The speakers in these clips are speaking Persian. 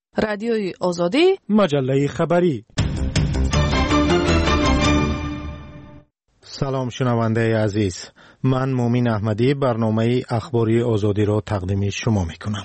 رادیوی آزادی، مجله خبری. سلام شنونده عزیز، من مومین احمدی برنامه اخباری آزادی را تقدیم شما میکنم.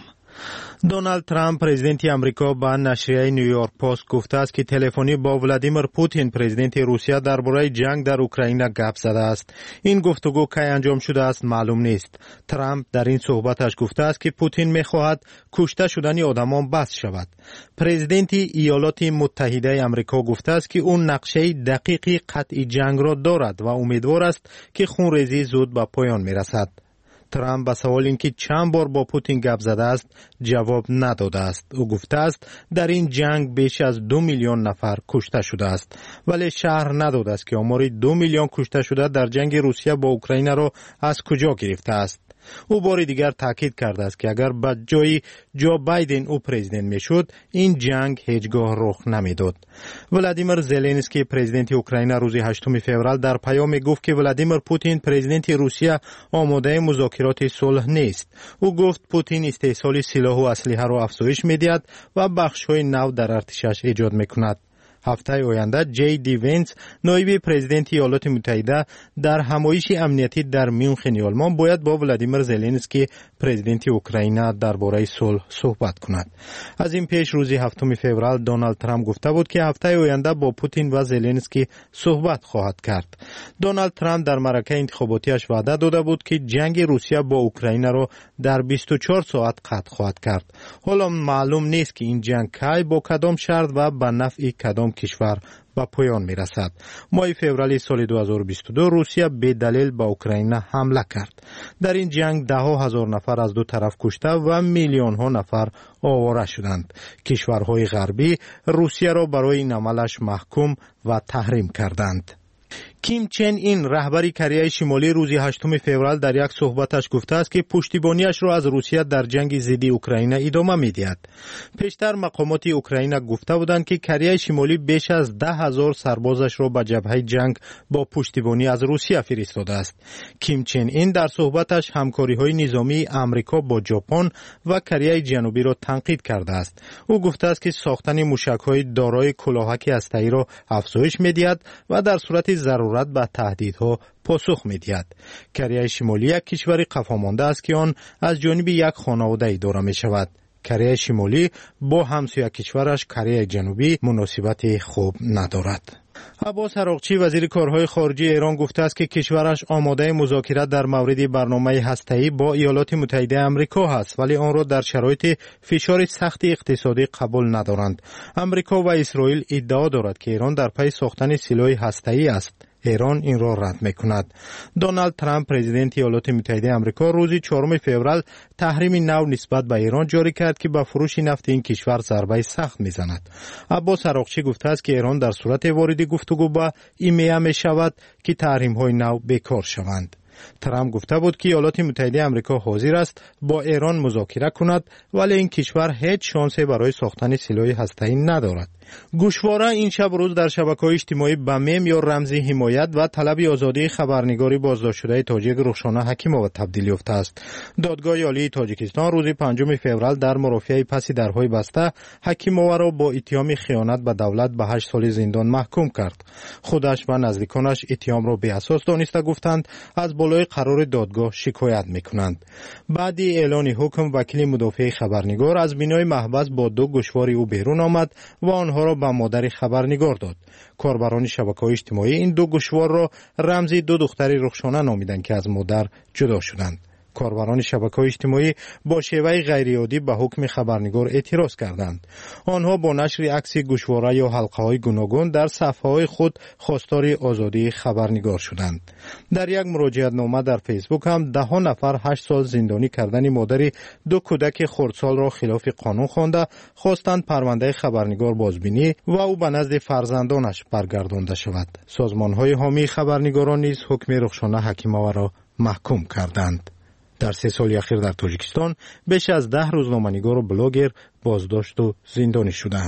دونالد ترامپ پرزیدنت امریکا به نشریه نیویورک پست گفته است که تلفنی با ولادیمیر پوتین پرزیدنت روسیه درباره جنگ در اوکراین گپ زده است. این گفتگو کی انجام شده است معلوم نیست. ترامپ در این صحبتش گفته است که پوتین می‌خواهد کشته شدن آدمان بس شود. پرزیدنت ایالات متحده امریکا گفته است که اون نقشه دقیقی قطعی جنگ را دارد و امیدوار است که خونریزی زود به پایان می‌رسد. ترامپ به سوال اینکه چند بار با پوتین گپ زده است جواب نداده است. او گفته است در این جنگ بیش از 2 میلیون نفر کشته شده است، ولی شرح نداده است که آمار 2 میلیون کشته شده در جنگ روسیه با اوکراین را از کجا گرفته است. او بار دیگر تاکید کرده است که اگر به جای جو بایدن او پرزیدنت میشد این جنگ هیچگاه رخ نمیداد. ولادیمیر زلنسکی پرزیدنت اوکراین روز 8 فوریه در پیام گفت که ولادیمیر پوتین پرزیدنت روسیه آماده مذاکرات صلح نیست. او گفت پوتین استحصال سلاح و اسلحه را افزایش میدهد و بخش‌های نو در ارتشش ایجاد میکند. هفته آینده جی دی ونس نایب پرزیدنت ایالات متحده در همایش امنیتی در میونخن آلمان باید با ولادیمیر زلنسکی پرزیدنت اوکراین درباره صلح صحبت کند. از این پیش روز 7 فوریه دونالد ترامپ گفته بود که هفته آینده با پوتین و زلنسکی صحبت خواهد کرد. دونالد ترامپ در معرکه انتخاباتیش وعده داده بود که جنگ روسیه با اوکراین را در 24 ساعت قطع خواهد کرد. حالا معلوم نیست که این جنگ کی با کدام شرط و به نفع کدام کشور به پایان می رسد. ماه فوریه سال 2022 روسیه به دلیل به اوکراین حمله کرد. در این جنگ ده ها هزار نفر از دو طرف کشته و میلیون ها نفر آواره شدند. کشورهای غربی روسیه را برای این عملش محکوم و تحریم کردند. کیم چن این رهبر کره شمالی روز 8 فوریه در یک صحبتش گفته است که پشتیبانیش را از روسیه در جنگ ضد اوکراین ادامه می‌دهد. پیشتر مقامات اوکراین گفته بودند که کره شمالی بیش از 10,000 سربازش را به جبهه جنگ با پشتیبانی از روسیه فرستاده است. کیم چن این در صحبتش همکاری‌های نظامی آمریکا با ژاپن و کره جنوبی را تنقید کرده است. او گفته است که ساختن موشک‌های دارای کلاهک هسته‌ای را افزایش می‌دهد و در صورت ضرورت به تهدیدها پاسخ می‌دهد. کره شمالی یک کشور قفامانده است که آن از جانب یک خانواده اداره می‌شود. کره شمالی با همسایه کشورش کره جنوبی مناسبت خوب ندارد. عباس عراقچی وزیر کارهای خارجه ایران گفته است که کشورش آماده مذاکره در مورد برنامه هسته‌ای با ایالات متحده آمریکا است، ولی آن را در شرایط فشار سخت اقتصادی قبول ندارند. آمریکا و اسرائیل ادعا دارد که ایران در پی ساختن سلاح هسته‌ای است. ایران این را رد می‌کند. دونالد ترامپ پرزیدنت ایالات متحده آمریکا روز 4 فوریه تحریم نو نسبت به ایران جاری کرد که به فروش نفت این کشور ضربه سخت می‌زند. عباس عراقچی گفته است که ایران در صورت وارد گفتگو با ایمیا می‌شود که تحریم‌های نو بیکار شوند. ترامپ گفته بود که ایالات متحده آمریکا حاضر است با ایران مذاکره کند، ولی این کشور هیچ شانسی برای ساختن سلاح هسته‌ای ندارد. گوشواره این شب روز در شبکه‌های اجتماعی به میم یا رمز حمایت و طلب آزادی خبرنگاری بازداشت شده تاجیک رخشانه حکیمووا تبدیل یافته است. دادگاه عالی تاجیکستان روز 5 فوریه در مرافعه پس درهای بسته حکیمووا را با اتهام خیانت به دولت به 8 سال زندان محکوم کرد. خودش و نزدیکانش اتهام را بی‌اساس دانسته گفتند از بالای قرار دادگاه شکایت می‌کنند. بعد اعلان حکم وکیل مدافع خبرنگار از بینای محبس با 2 گوشوار او بیرون آمد و آنها را به مادر خبرنگار داد. کاربران شبکه‌های اجتماعی این 2 گوشوار را رمز 2 دختر رخشانه نامیدند که از مادر جدا شدند. کاربران شبکه‌های اجتماعی با شیوه غیرعادی به حکم خبرنگار اعتراض کردند. آنها با نشر عکس گوشواره یا حلقه‌های گوناگون در صفحه‌های خود خواستار آزادی خبرنگار شدند. در یک مراجعتنامه در فیسبوک هم 10 نفر 8 سال زندانی کردن مادر 2 کودک خردسال را خلاف قانون خوانده خواستند پرونده خبرنگار بازبینی و او به نزد فرزندانش برگردانده شود. سازمان‌های حامی خبرنگاران نیز حکم رخشانه حکیمووا را محکوم کردند. در 3 سال اخیر در تاجیکستان بیش از 10 روزنامه‌نگار و بلاگر بازداشت و زندانی شدند.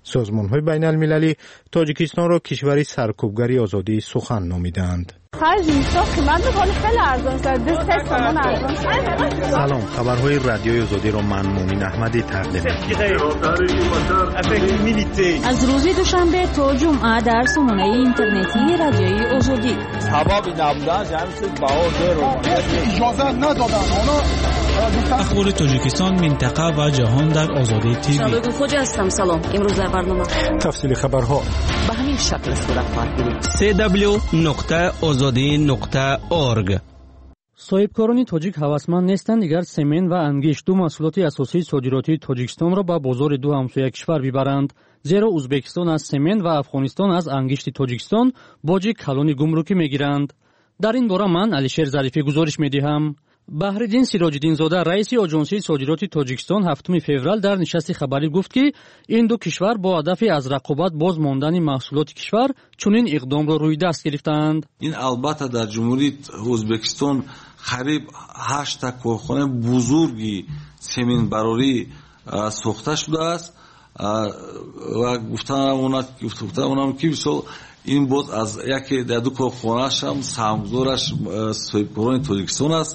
سازمان‌های بین‌المللی تاجیکستان را کشوری سرکوبگری آزادی سخن نامیدند. سلام، خبرهای رادیوی آزادی را من مومن احمدی تقدیم می‌کنم. از روز دوشنبه تا جمعه در سامانه اینترنتی رادیوی آزادی. اخبار تاجیکستان، منطقه و جهان در آزادی تیوی. شبکه خوجا هستم. سلام. امروز در برنامه تفصیل خبرها به همین شکل صورت خواهد گرفت. www.azadi.org. صاحبکاران تاجیک ҳавасманд нестанд дигар семен ва ангиш ду маҳсулоти асосии содиротии Тоҷикистонро ба бозори ду ҳамсоя кишвар бибаранд, зеро Ӯзбекистон аз семен ва Афғонистон аз ангишти Тоҷикистон боҷи калони гумрукӣ мегиранд. дар ин бора ман Алишер Зарифӣ гузориш медиҳам. баҳриддин Сироҷиддинзода, раиси оҷонсии содироти Тоҷикистон 7 феврал дар нишасти хабарӣ гуфт ки ин ду кишвар бо ҳадафи аз рақобат боз мондани маҳсулоти кишвар чунин иқдомро рӯи даст гирифтаанд. ин албатта дар ҷумҳурии Ӯзбекистон қариб 8 та корхонаи бузурги семенбарорӣ сохта шудааст ва гуфтанам ки мисол ин боз аз яке дар ду корхонаашам саҳмгузораш соҳибкорони Тоҷикистон аст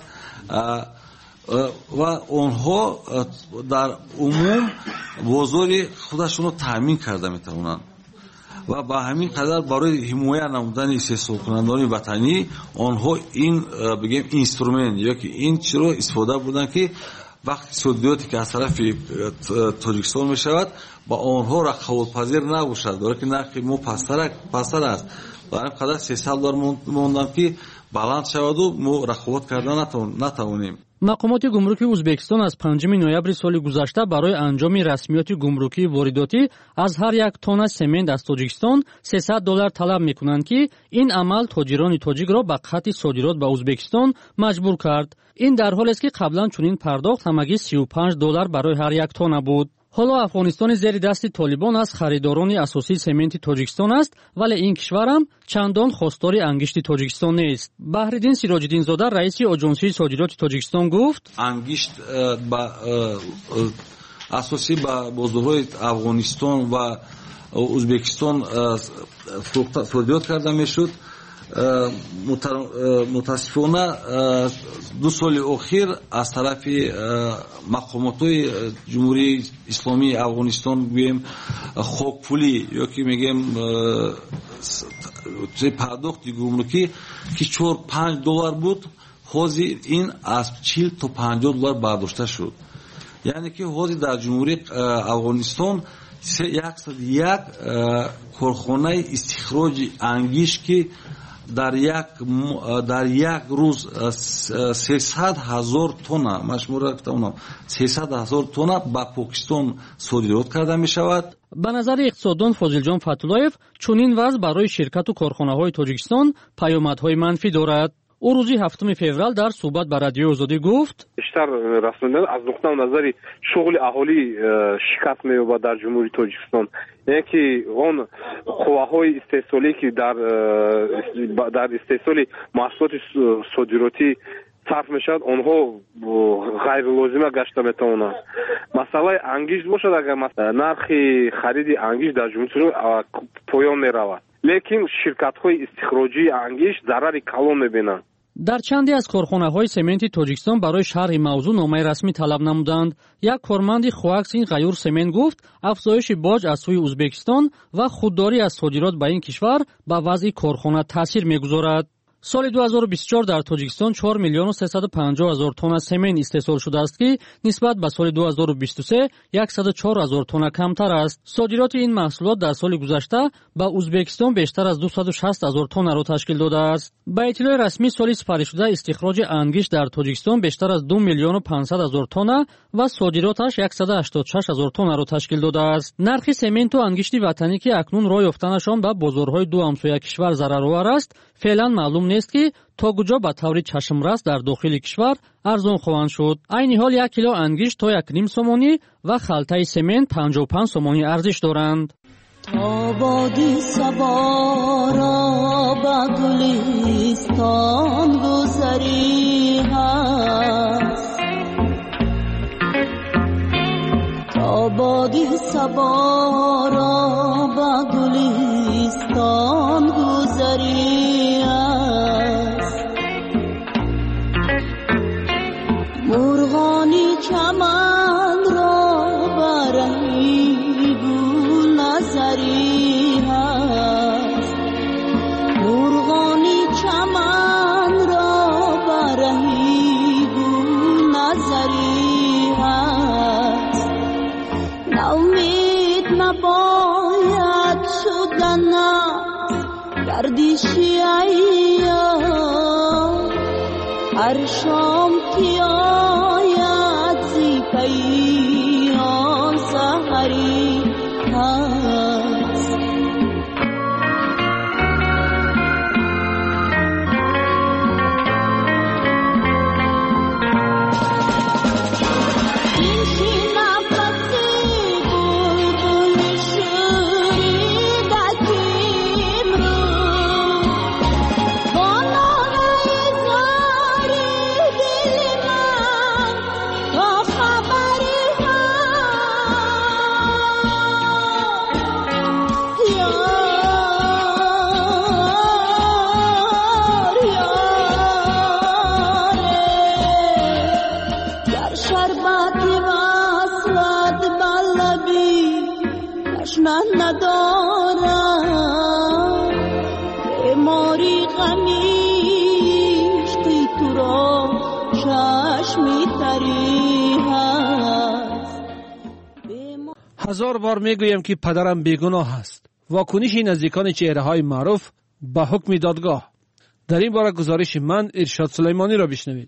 ва онҳо дар умум бозори худашонро таъмин карда метавонанд ва ба ҳамин қадар барои ҳимоя намудани истеҳсолкунандони ватанӣ онҳо ин бигем инструмент ёки ин чиро истифода бурданд ки вақти содироте ки аз тарафи Тоҷикистон мешавад ба онҳо рақобатпазир набошад, барое ки нархи мо пастар аст. ба ҳамин қадар $300 монданд ки баланд шаваду мо рақобат карда натавонем. мақомоти гумрукии Ӯзбекистон аз 5 ноябри соли гузашта барои анҷоми расмиёти гумрукии воридотӣ аз ҳар як тонна семент аз Тоҷикистон $300 талаб мекунанд ки ин амал тоҷирони тоҷикро ба қатъи содирот ба Ӯзбекистон маҷбур кард. ин дар ҳолест ки қаблан чунин пардохт ҳамагӣ $35 барои ҳар як тонна буд. ҳоло Афғонистони зери дасти Толибон аз харидорони асосии сементи Тоҷикистон аст, вале ин кишварам чандон хостори ангишти Тоҷикистон нест. Баҳриддин Сироҷиддинзода, раиси оҷонсии содироти Тоҷикистон гуфт: ангишт ба асоси ба бозорҳои Афғонистон ва Ӯзбекистон содирот карда мешуд. мутаассифона ду соли охир аз тарафи мақомотҳои ҷумҳурии исломии Афғонистон гӯем хокпулӣ ёки мегем пардохти гумрукӣ ки $4-5 буд, ҳозир ин аз $40 то $50 бардошта шуд. яъне ки ҳозир дар ҷумҳурии Афғонистон 101 корхонаи истихроҷи ангиш ки дар як рӯз 300,000 тонна машмура гуфтам 300,000 тонна ба Покистон содирот карда мешавад. ба назари иқтисоддон Фозилҷон Фатуллоев чунин вазъ барои ширкату корхонаҳои Тоҷикистон паёмадҳои манфӣ дорад. ӯ рӯзи 7 феврал дар суҳбат ба Радиои Озодӣ гуфт: بیشتر رسانه‌ها از نقطه نظر شغل اهالی شکست می‌یابد در جمهوری تاجیکستان. یعنی که اون قواهای استحصالی که در استحصال محصولات صادراتی صرف میشد آنها غیر لازمه گشته میتوانند. مسئله انگیش باشد اگر نرخ خرید انگیش در جمهوری پایان میرود، لیکن شرکت‌های استخراجی انگیش ضرر کلان می‌بینند. дар чанде аз корхонаҳои сементи Тоҷикистон барои шарҳи мавзӯъ номаи расмӣ талаб намуданд. як корманди Хуаксин Ғаюр Семент гуфт афзоиши боҷ аз сӯи Ӯзбекистон ва худдорӣ аз содирот ба ин кишвар ба вазъи корхона таъсир мегузорад. соли 2024 дар Тоҷикистон 4,350,000 тонна семен истеҳсол шудааст ки нисбат ба соли 2023 104,000 тонна камтар аст. содироти ин маҳсулот дар соли гузашта ба Ӯзбекистон бештар аз 260,000 тоннаро ташкил додааст. ба иттилои расмӣ соли сипаришуда истихроҷи ангиш дар Тоҷикистон бештар аз 2,500,000 тонна ва содироташ 186,000 тоннаро ташкил додааст. нархи сементу ангишти ватанӣ ки акнун роҳ ёфтанашон ба бозорҳои ду ҳамсоя кишвар зараровар аст, феълан маълум нест ки то куҷо ба таври чашмрас дар дохили кишвар арзон хоҳанд шуд. айни ҳол 1 кило ангиш то 1.5 сомонӣ ва халтаи семент 55 сомонӣ арзиш доранд. آبادی سوارا با گلستان گذری هست تا آبادی صبا را با گلستان گذری است مرغانی چمن را برهی گل نظری است مرغانی چمن را برهی گل نظری است ناامید نباید شدن گردشی ایام هر شام که آید زی پیران سحری هست هزار بار میگویم که پدرم بیگناه است. واکنش نزدیکان چهره‌های معروف به حکم دادگاه. در این باره گزارش من ارشاد سلیمانی را بشنوید.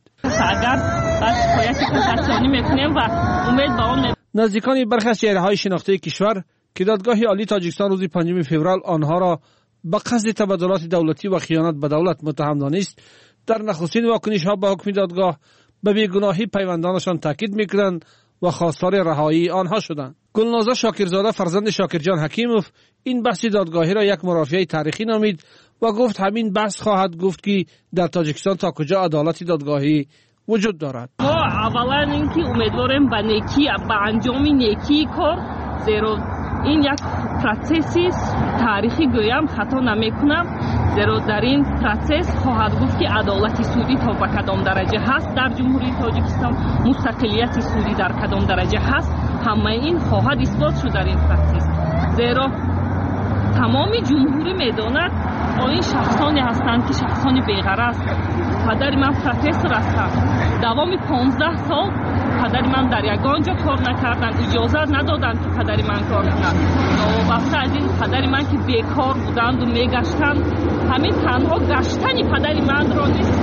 نزدیکان برخی از چهره‌های شناخته کشور که دادگاه عالی تاجیکستان روز 5 فوریه آنها را به قصد تبادلات دولتی و خیانت به دولت متهم دانست، در نخستین واکنش‌ها به حکم دادگاه به بیگناهی پیوندانشان تاکید می‌کردند و خواستار رهایی آنها شدند. گلنازه شاکرزاده فرزند شاکرجان حکیموف این بحث دادگاهی را یک مرافعه تاریخی نامید و گفت همین بحث خواهد گفت که در تاجیکستان تا کجا عدالت دادگاهی وجود دارد. ما اولا اینکه امیدواریم به نیکی به انجام نیکی کار زیرا این یک پروسسی تاریخی گویم خطا نمیکنم زیرا در این پروسس خواهد گفت که عدالت سودی تا به کدام درجه هست در جمهوری تاجیکستان مستقلیت سودی در کدام درجه هست همه این خواهد اثبات شد در این پروسس زیرا تمام جمهوری میداند این شخصانی هستند که شخصانی بی‌غرض پدر من پروفسور هستند دوام 15 سال پدر من در یگانجا کار نکردند اجازه ندادند که پدر من کار کند واسه از این پدر من که بیکار بودند و میگشتند همین تنها گشتن پدر من را نیست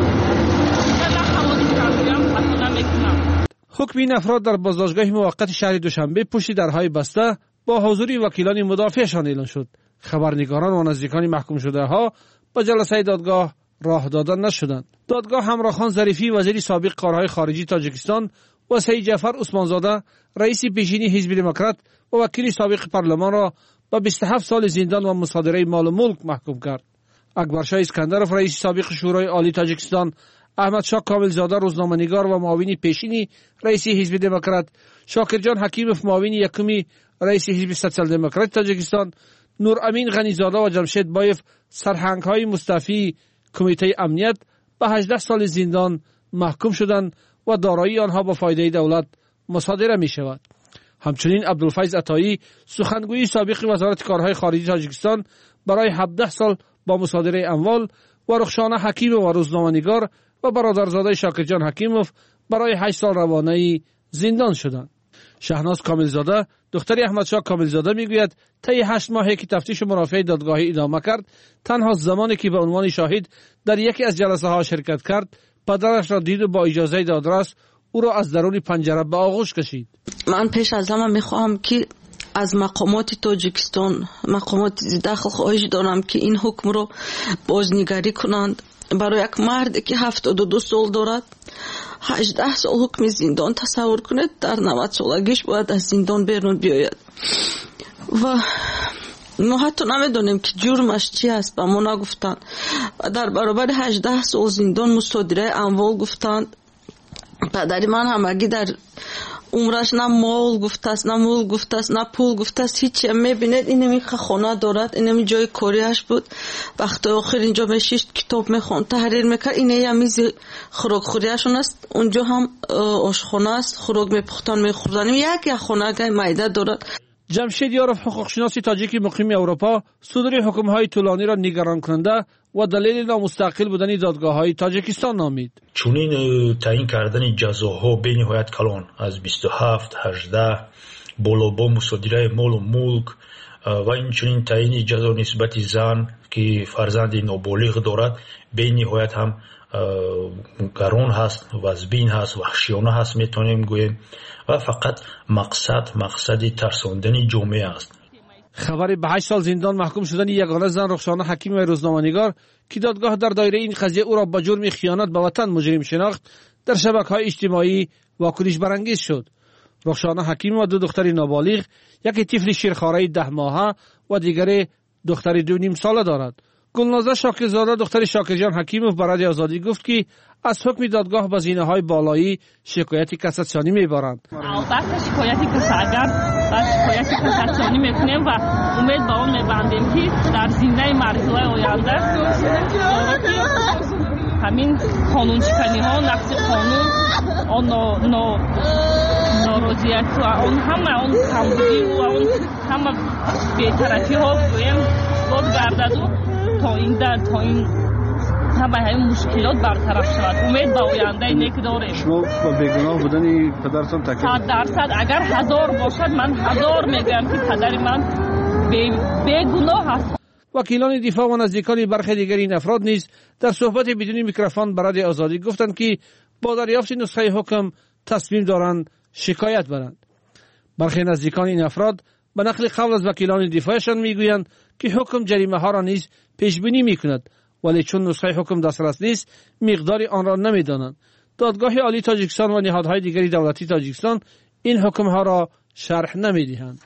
حکم این افراد در بازداشتگاه موقت شهر دوشنبه پشت درهای بسته با حضور وکیلان مدافعشان اعلان شد. خبرنگاران و نزدیکان محکوم شده ها به جلسه دادگاه راه داده نشدند. دادگاه همراخان ظریفی وزیر سابق کارهای خارجی تاجیکستان و سید جعفر عثمانزاده رئیس پیشین حزب دموکرات و وکیل سابق پارلمان را به 27 سال زندان و مصادره مال و ملک محکوم کرد. اکبرشاه اسکندرов رئیس سابق شورای عالی تاجیکستان، احمدشاه کاملزاده روزنامه‌نگار و معاون پیشین رئیس حزب دموکرات، شاکرجان حکیموف معاون یکم رئیس حزب سوسیال دموکرات تاجیکستان، نور امین غنیزاده و جمشید بایف سرهنگ‌های مستعفی کمیته امنیت به 18 سال زندان محکوم شدند و دارایی آنها با فایده دولت مصادره می شود. همچنین عبدالفیض عطایی سخنگوی سابق وزارت کارهای خارجی تاجیکستان برای 17 سال با مصادره اموال و رخشانه حکیم و روزنامه‌نگار و برادرزاده شاکرجان حکیموف برای 8 سال روانه‌ای زندان شدند. شهناز کاملزاده دختر احمدشاه کاملزاده میگوید طی 8 ماهی که تفتیش مرافعه دادگاهی ادامه کرد، تنها زمانی که به عنوان شاهد در یکی از جلسه ها شرکت کرد پدرش را دید و با اجازه دادرس او را از درون پنجره به آغوش کشید. من پیش از همه میخواهم که از مقامات تاجیکستان مقامات داخل خواهش دارم که این حکم رو بازنگری کنند. برای یک مرد که 72 سال دارد 18 سال حکم زندان تصور کنید، در 90 سالگیش باید از زندان بیرون بیاید و ما حتی نمیدونیم که جرمش چی است و ما نگفتند و در برابر 18 سال زندان مصادره اموال گفتند. پدر من همگی در عمرش نه مال گفته است، نه مول گفته است، نه پول گفته است، هیچی. میبینید اینمی خانه دارد، اینمی جای کاریش بود. وقت آخر اینجا میشیشت کتاب میخوند، تحریر میکرد. اینه هم میز خوراک خوریشون است. اونجا هم آشخانه است، خوراک میپختن میخوردن. یک خانه گای معده دارد. جمشید یاروف، حقوقشناس تاجیکی مقیم اروپا، صدور حکم‌های طولانی را نگران کننده و دلیل نامستقل بودن دادگاه‌های تاجیکستان نامید. چونین تعیین کردن جزاها به نهایت کلان از 27 18 بالا با مصادره مال و ملک و اینچنین تعیین جزا نسبت زن که فرزند نابالغ دارد به نهایت هم گران هست، وزبین هست، وحشیانه هست میتونیم گوییم و فقط مقصد ترساندن جامعه است. خبری به 8 سال زندان محکوم شدن یگانه زن رخشانه حکیم و روزنامه‌نگار که دادگاه در دایره این قضیه او را به جرم خیانت به وطن مجرم شناخت، در شبکه‌های اجتماعی واکنش برانگیز شد. رخشانه حکیم و 2 دختر نابالغ، یکی طفل شیرخواره 10 ماهه و دیگری دختر 2.5 ساله دارد. گلنازه شاکرزاده دختر شاکرجان حکیموف برای آزادی گفت که از حکم دادگاه به زینه‌های بالایی شکایت کاساسیونی میبرند. البته شکایتی که اگر شکایتی کاساسیونی میکنیم و امید به اون میبندیم که در زینه مرحله آینده همین قانون شکنی ها، نقض قانون، آن ناراضیت و آن همه آن کمبودی و آن همه بی‌طرفی ها بازگردد و تا این همه مشکلات برطرف شود. امید به آینده اینه داریم. شما با بیگناه بودن پدرتان تاکید 100% اگر 1000 باشد من 1000 میگم که پدر من بیگناه است. وکیلان دفاع و نزدیکان برخی دیگر این افراد نیز در صحبت بدون میکروفون برای آزادی گفتند که با دریافت نسخه حکم تصمیم دارند شکایت برند. برخی نزدیکان این افراد به نقل قول از وکیلان دفاعشان میگویند که حکم جریمه ها را نیز پیش بینی میکند، ولی چون نسخه حکم دسترس نیست مقدار آن را نمیدانند. دادگاه عالی تاجیکستان و نهادهای دیگری دولتی تاجیکستان این حکم ها را شرح نمیدهند.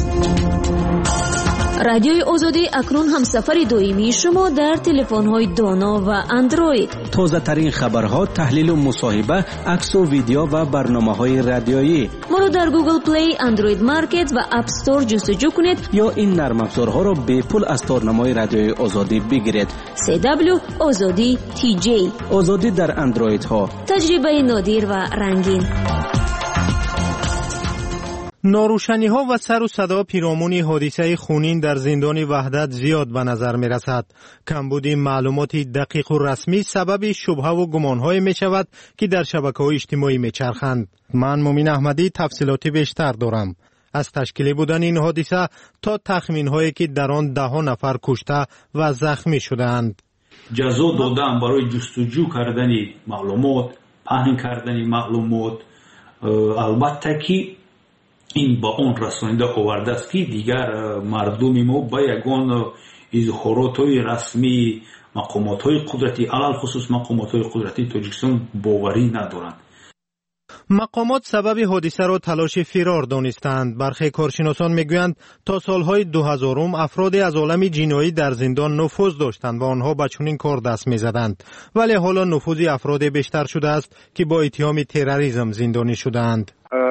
رادیوی آزادی اکنون هم سفر دائمی شما در تلفن‌های دانا و اندروید. تازه ترین خبرها، تحلیل و مصاحبه، عکس و ویدیو و برنامه‌های رادیویی. ما را در گوگل پلی، اندروید مارکت و اپ استور جستجو کنید یا این نرم افزارها را به پول از تارنمای رادیوی آزادی بگیرید. CW آزادی TJ. آزادی در اندروید ها. تجربه نادر و رنگین. ناروشنی ها و سر و صدا پیرامون حادثه خونین در زندان وحدت زیاد به نظر می رسد. کمبود معلومات دقیق و رسمی سبب شبهه و گمان های می شود که در شبکه‌های اجتماعی می چرخند. من مومین احمدی تفصیلاتی بیشتر دارم. از تشکیل بودن این حادثه تا تخمین هایی که در آن 10 نفر کشته و زخمی شدند. جزا دادن برای جستجو کردن معلومات، پهن کردن معلومات، البته که این با اون رسانیده آورده است که دیگر مردم ما با یگان اظهارات‌های رسمی مقامات‌های قدرتی، علل خصوص مقامات‌های قدرتی تاجیکستان باوری ندارند. مقامات سبب حادثه را تلاش فرار دانستند. برخی کارشناسان میگویند تا سالهای 2000 افرادی از عالم جنایی در زندان نفوذ داشتند و آنها به چنین کار دست میزدند، ولی حالا نفوذ افراد بیشتر شده است که با اتهام تروریسم زندانی شدند.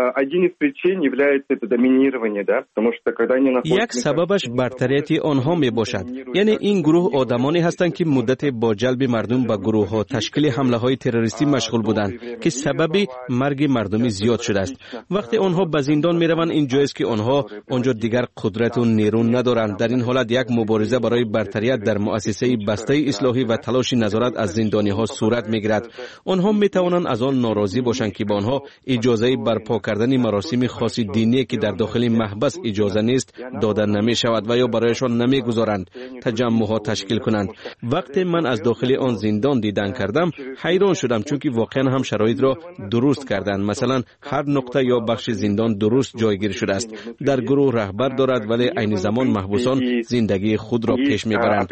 یک سببش برتریت آنها می باشد. یعنی این گروه آدمانی هستند که مدت با جلب مردم به گروه ها تشکیل حمله های تروریستی مشغول بودند که سبب مرگ مردمی زیاد شده است. وقتی آنها به زندان می روند این جایست که آنها آنجا دیگر قدرت و نیرو ندارند. در این حالت یک مبارزه برای برتریت در مؤسسه بسته اصلاحی و تلاش نظارت از زندانی ها صورت می گیرد. آنها می توانند از آن ناراضی باشند که با آنها اجازه برپا کردن مراسم خاص دینی که در داخل محبس اجازه نیست داده نمی شود و یا برایشان نمی گذارند تجمعات تشکیل کنند. وقتی من از داخل آن زندان دیدن کردم حیران شدم، چون که واقعا هم شرایط را درست کردند. مثلا هر نقطه یا بخش زندان درست جایگیر شده است. در گروه رهبر دارد ولی عین زمان محبوسان زندگی خود را پیش میبرند.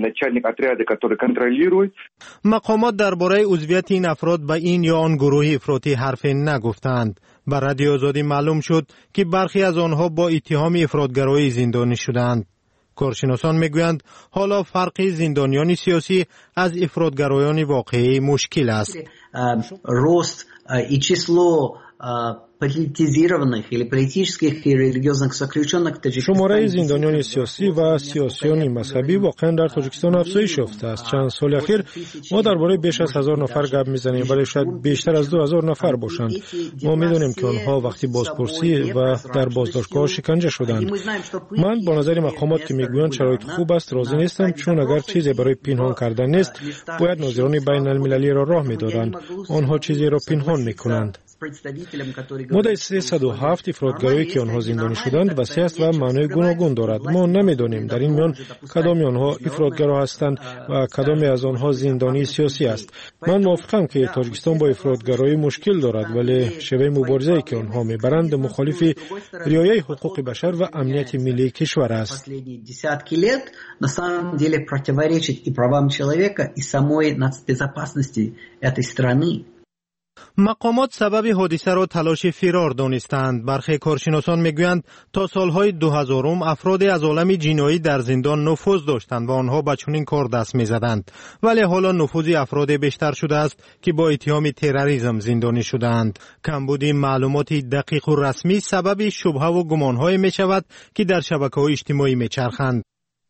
مقامات درباره عضویت این افراد به این یا آن گروه افراطی حرفی نگفتند. بر رادیو آزادی معلوم شد که برخی از آنها با اتهام افراطگرایی زندانی شدند. کارشناسان میگویند حالا فرق زندانیان سیاسی از افراطگرایان واقعی مشکل است. Рост и число политизированных или политических и религиозных заключенных в Таджикистане. شماره زندانیان سیاسی و سیاسیان مذهبی واقعا در تاجیکستان افزایش یافته است. چند سال اخیر ما درباره بیش از 1000 نفر گپ میزنیم، ولی شاید بیشتر از 2000 نفر باشند. ما میدونیم که آنها وقتی بازپرسی و در بازداشتگاه شکنجه شدند. من با نظر مقامات که میگویند شرایط خوب است راضی نیستم، چون اگر چیزی برای پنهان کردن نیست باید ناظران بین المللی را راه میدادند. آنها چیزی را پنهان میکنند. مدت 307 افرادگرایی که آنها زندانی شدند وسیع است و معنای گوناگون دارد. ما نمیدانیم در این میان کدام آنها افرادگرا هستند و کدام از آنها زندانی سیاسی است. من موافقم که تاجیکستان با افرادگرایی مشکل دارد، ولی شیوه مبارزه‌ای که آنها میبرند مخالف رعایت حقوق بشر و امنیت ملی کشور است. На самом деле противоречит и правам человека, и самой нацбезопасности этой страны. مقامات سبب حادثه را تلاش فرار دانستند. برخی کارشناسان میگویند تا سالهای 2000 افرادی از عالم جنایی در زندان نفوذ داشتند و آنها به چنین کار دست میزدند، ولی حالا نفوذ افراد بیشتر شده است که با اتهام تروریسم زندانی شدند. کمبود معلومات دقیق و رسمی سبب شبهه و گمانهای می شود که در شبکه‌های اجتماعی میچرخند.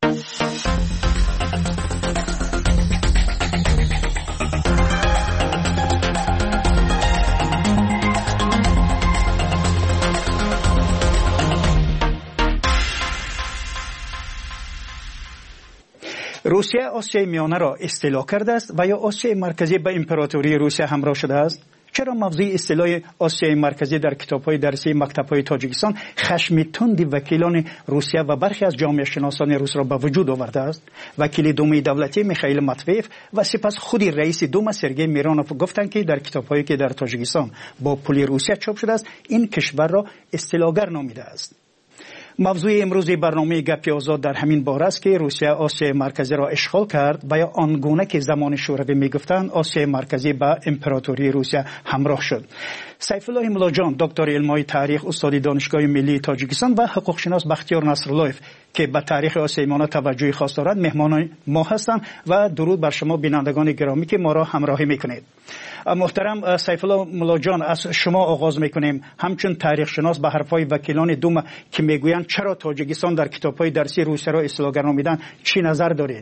روسیه آسیای میانه را استیلا کرده است و یا آسیای مرکزی به امپراتوری روسیه همراه شده است؟ چرا موضوع استیلای آسیای مرکزی در کتاب‌های درسی مکتب‌های تاجیکستان خشم تند وکیلان روسیه و برخی از جامعه شناسان روس را به وجود آورده است؟ وکیل دوم دولتی میخائیل ماتویف و سپس خود رئیس دوم سرگئی میرانوف گفتند که در کتاب‌هایی که در تاجیکستان با پول روسیه چاپ شده است این کشور را استیلاگر نامیده است. موضوع امروز برنامه گپ آزاد در همین باره است که روسیه آسیای مرکزی را اشغال کرد و یا آنگونه که زمان شوروی میگفتند آسیای مرکزی با امپراتوری روسیه همراه شد. سیف الله ملاجان دکتر علمای تاریخ استاد دانشگاه ملی تاجیکستان و حقوق شناس بختیار نصراللهیف که به تاریخ آسیای میانه توجه خاص دارند مهمان ما هستند و درود بر شما بینندگان گرامی که ما را همراهی میکنید. محترم سیف الله ملاجان، از شما آغاز میکنیم. همچون تاریخ شناس به حرفای وکیلان دوم که میگویند چرا تاجیکستان در کتاب‌های درسی روسیه را استیلاگر نامیدن چی نظر دارید؟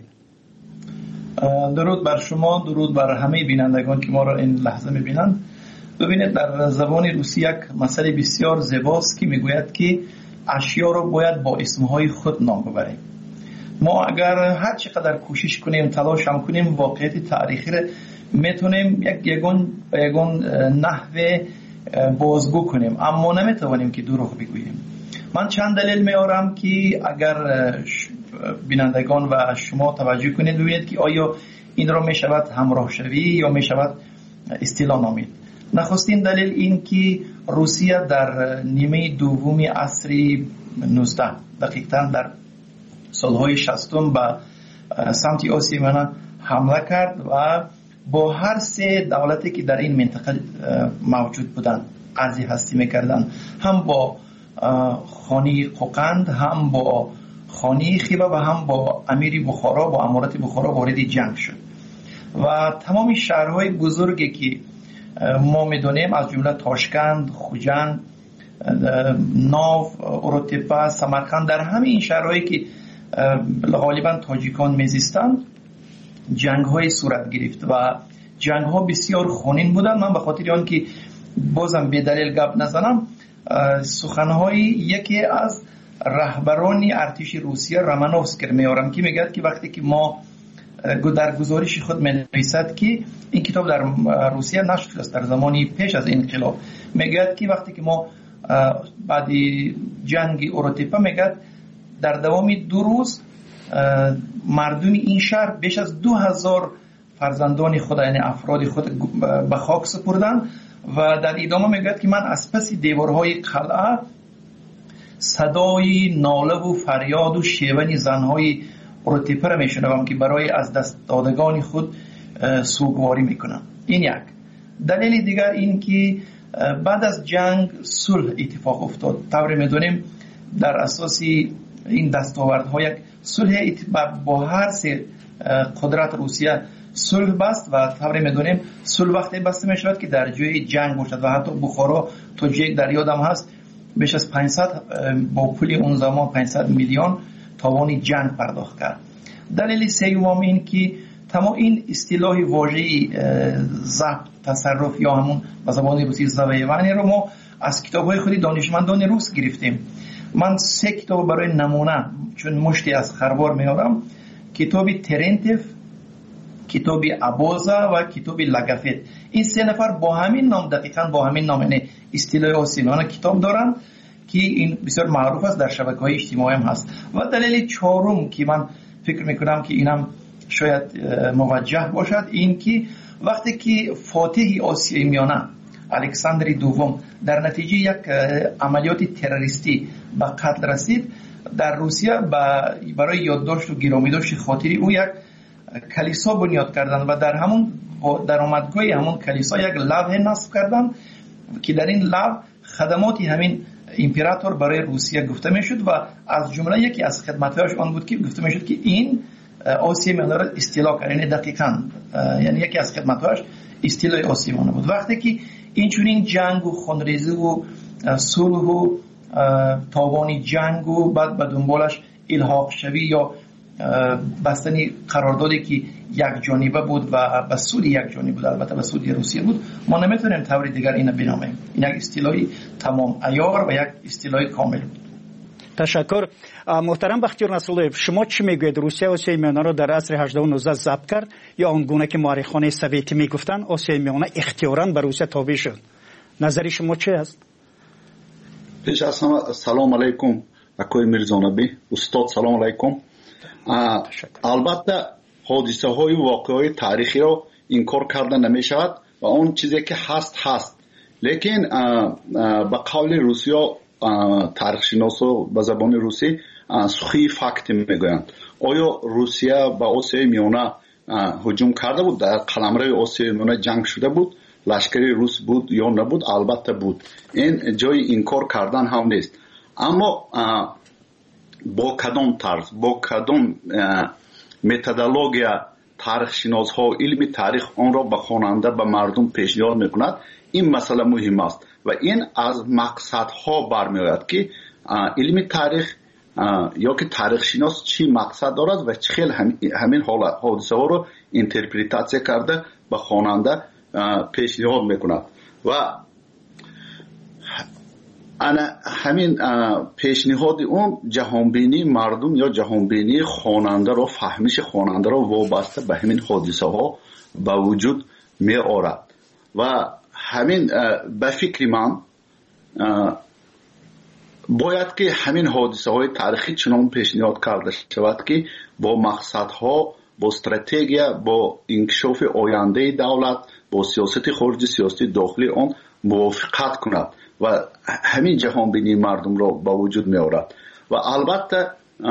درود بر شما، درود بر همه بینندگان که ما را این لحظه میبینند. ببینید در زبان روسی یک مسئله بسیار زیباست که میگوید که اشیا را باید با اسمهای خود نام ببریم. ما اگر هر چقدر کوشش کنیم تلاش هم کنیم واقعیت تاریخی را میتونیم یگون نحوه بازگو کنیم، اما نمیتوانیم که دروغ بگوییم. من چند دلیل میارم که اگر بینندگان و شما توجه کنید ببینید که آیا این را میشود همراه شوی یا میشود استیلا نامید. نخستین دلیل این که روسیه در نیمه دوم عصر 19 دقیقاً در سالهای 60 به سمت آسیای میانه حمله کرد و با هر سه دولتی که در این منطقه موجود بودند عرض هستی میکردند، هم با خانی قوقند، هم با خانی خیبه و هم با امیر بخارا، با امارت بخارا وارد جنگ شد و تمام شهرهای بزرگی که ما میدونیم از جمله تاشکند، خوجند، ناو، اروتپا، سمرقند، در همه این شهرهایی که غالبا تاجیکان میزیستند جنگ های صورت گرفت و جنگ ها بسیار خونین بودند. من به خاطر آن که بازم به دلیل گپ نزنم سخنهای یکی از رهبران ارتش روسیه رامانوفسکی میارم که میگه که وقتی که ما در گزارش خود می‌نویسد که این کتاب در روسیه نشر شده است در زمانی پیش از انقلاب، میگه که وقتی که ما بعد جنگ اروتپا میگه در دوام 2 روز مردم این شهر بیش از 2000 فرزندان خود یعنی افراد خود به خاک سپردند و در ادامه میگه که من از پس دیوارهای قلعه صدای ناله و فریاد و شیون زنهای اروتپا را میشنوم که برای از دست دادگان خود سوگواری میکنم. این یک دلیل دیگر این که بعد از جنگ صلح اتفاق افتاد. طوری میدونیم در اساس این دستاوردها یک صلح با هر سه قدرت روسیه صلح بست و طوری میدونیم صلح وقتی بسته میشود که در جای جنگ باشد و حتی بخارا تو یک در یادم هست بیش از 500 با پول اون زمان 500 میلیون تاوان جنگ پرداخت کرد. دلیل سوم این که تمام این اصطلاح واژه‌ای ضبط تصرف یا همون به زبان روسی زویوانی رو ما از کتاب‌های خود دانشمندان روس گرفتیم. من 3 کتاب برای نمونه چون مشتی از خروار میارم، کتاب ترنتف، کتاب ابوزا و کتاب لگافت. این 3 نفر با همین نام دقیقاً با همین نام یعنی اصطلاح آسیمیانه کتاب دارن که این بسیار معروف است در شبکه‌های اجتماعی هم هست. و دلیل چهارم که من فکر میکنم که اینم شاید موجه باشد این که وقتی که فاتح آسیای میانه الکساندر دوم در نتیجه یک عملیات تروریستی به قتل رسید، در روسیه برای یادداشت و گرامیداشت خاطری او یک کلیسا بنیاد کردند و در همون درآمدگاه همون کلیسا یک لوح نصب کردند که در این لوح خدمات همین امپراتور برای روسیه گفته میشد و از جمله یکی از خدماتش آن بود که گفته میشد که این آسیای میانه را استیلا کرد. یعنی دقیقاً یعنی یکی از خدماتش استیلای آسیای میانه بود. وقتی که این جنگ و خونریزی و صلح و تاوان جنگ و بعد به دنبالش الحاق شوی یا بستنی قراردادی که یک جانبه بود و به سود یک جانبه بود، البته به سود روسیه بود، ما نمیتونیم طور دیگر اینو بنامیم. این یک اصطلاحی تمام عیار و یک اصطلاحی کامل بود. تشکر. محترم بختیار نصراللهیف، شما چی میگوید؟ روسیه آسیای میانه را در عصر 18 و 19 ضبط کرد یا آنگونه که مورخان سویتی میگفتن آسیای میانه اختیاراً به روسیه تابع شد؟ نظر شما چه است؟ پیش از همه سلام علیکم اکوی میرزانبی استاد، سلام علیکم. البته حادثه های واقعی تاریخی را انکار کرده نمی شود و اون چیزی که هست لیکن به قول روسیا تاریخ شناسا به زبان روسی سخی فکت میگویند. آیا روسیه به آسیای میانه هجوم کرده بود؟ در قلمرو آسیای میانه جنگ شده بود؟ لشکری روس بود یا نبود؟ البته بود. این جای انکار کردن هم نیست. اما با کدام طرز، با کدام متدولوژیا تاریخ شناس ها علم تاریخ آن را به خواننده به مردم پیشنهاد میکند، این مسئله مهم است و این از مقصد ها برمیآید که علم تاریخ یا که تاریخ شناس چی مقصد دارد و چه خیلی همین حادثه ها رو اینترپریتاسیون کرده به خواننده پیشنهاد میکند و انا همین پیشنهاد اون جهانبینی مردم یا جهانبینی خواننده رو، فهمش خواننده رو وابسته به همین حادثه ها به وجود می آورد و همین به فکر من باید که همین حادثه های تاریخی چنان پیشنهاد کرده شود که با مقصد ها، با استراتژی، با انکشاف آینده دولت، با سیاست خارجی، سیاست داخلی آن موافقت کند و همین جهان بینی مردم را با وجود می آورد. و البته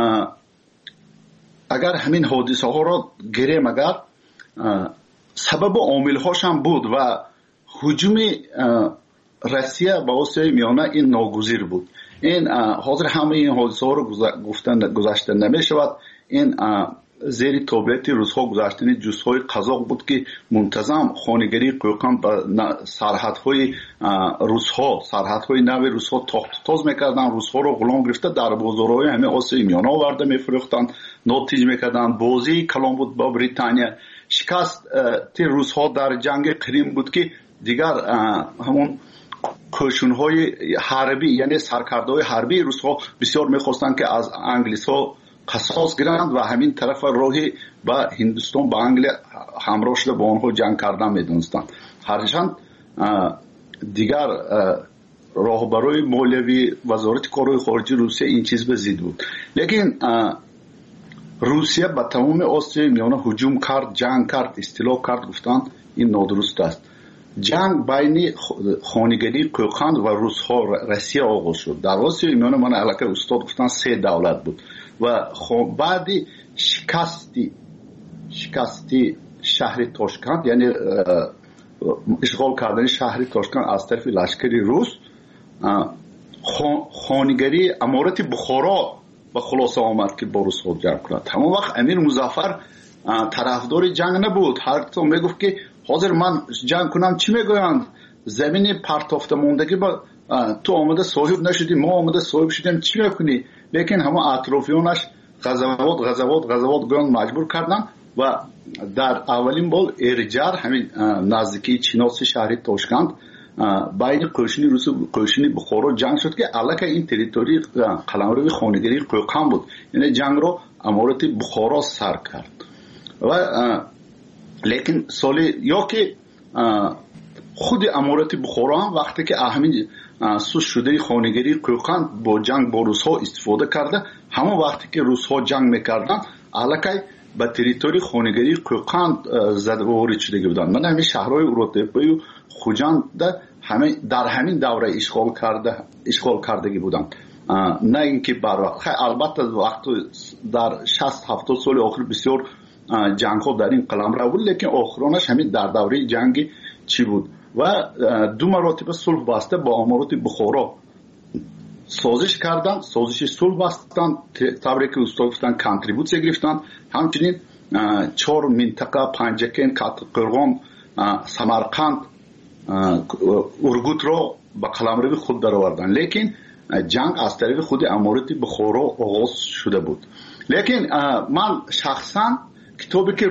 اگر همین حادثه ها را گیریم، اگر سبب عامل هاش هم بود و هجوم روسیه به آسیای میانه این ناگزیر بود. این حاضر همه این حادثه ها رو گذاشته نمی شود. این زیر تابعیت روس‌ها گذاشتن جزهای قزاق بود که منتظم خانگری قوقان به سرحدهای روس‌ها، سرحدهای نو روس‌ها تاز میکردن. روس‌ها رو غلام گرفته در بازارهای همه آسیای میانه آورده میفروختند، ناتیج میکردن. بازی کلام بود با بریتانیا. شکست روس‌ها در جنگ قریم بود که دیگر همون کوشش‌های حربی، یعنی سرکردهای حربی روس‌ها بسیار می‌خواستند که از انگلیس‌ها قصاص گیرند و همین طرف راهی به هندوستان، به انگلیس همراه شده با آنها جنگ کردن می‌دونستند. هرچند دیگر راهبرای مولوی وزارت کارهای خارجی روسیه این چیز به ضد بود. لیکن روسیه به تمام آسیای میانه هجوم کرد، جنگ کرد، استیلا کرد، گفتند این نادرست است. جنگ بین خانگری قوقند و روسیه آغاز شد. در آسیای میانه من علاقه استاد گفتن 3 دولت بود و بعد شکستی شهر تاشکند، یعنی اشغال کردن شهر تاشکند از طرف لشکری روس، خانگری امارت بخارا به خلاصه آمد که با روس‌ها جنگ کند. همون وقت امیر مظفر طرفدار جنگ نبود. هر تو میگفت که حاضر من جنگ کنم چی میگویند، زمین پرتافته موندگی با تو آمده صاحب نشدی، ما آمده صاحب شدیم، چی میکنی؟ لیکن همه اطرافیانش غضبات گویان مجبور کردن و در اولین بار ارجار همین نزدیکی چیناس شهری تاشکند بین قوشنی روس و قوشنی بخارا جنگ شد که علاقه این تریتوری قلمرو خانگری قوقام بود. یعنی جنگ رو امارت بخارا سر کرد و لیکن سالی یا که خود امارت بخارا هم وقتی که همین سوس شده خانگری قوقام با جنگ با روس ها استفاده کرده، همون وقتی که روس ها جنگ میکردن علاقه به تریتوری خانگری قوقام زده وارد شده بودن. من همین شهرهای اورتپایی و خوجند در همین دوره اشغال کردگی بودند، نه اینکه بر وقت. البته وقت در 60-70 سال آخر بسیار جنگ ها در این قلمرو بود، لیکن آخرانش همین در دوره جنگی چی بود و 2 مراتب صلح بسته با امارات بخارا سازش کردن، سازش صلح بستن، تبریک استاد گفتن کانتریبوت گرفتن. همچنین 4 منطقه پنجکین، قرغام، سمرقند، ارگوت را به قلمرو خود درآوردن. لیکن جنگ از طریق خود امارات بخارا آغاز شده بود. لیکن من شخصا کتابی که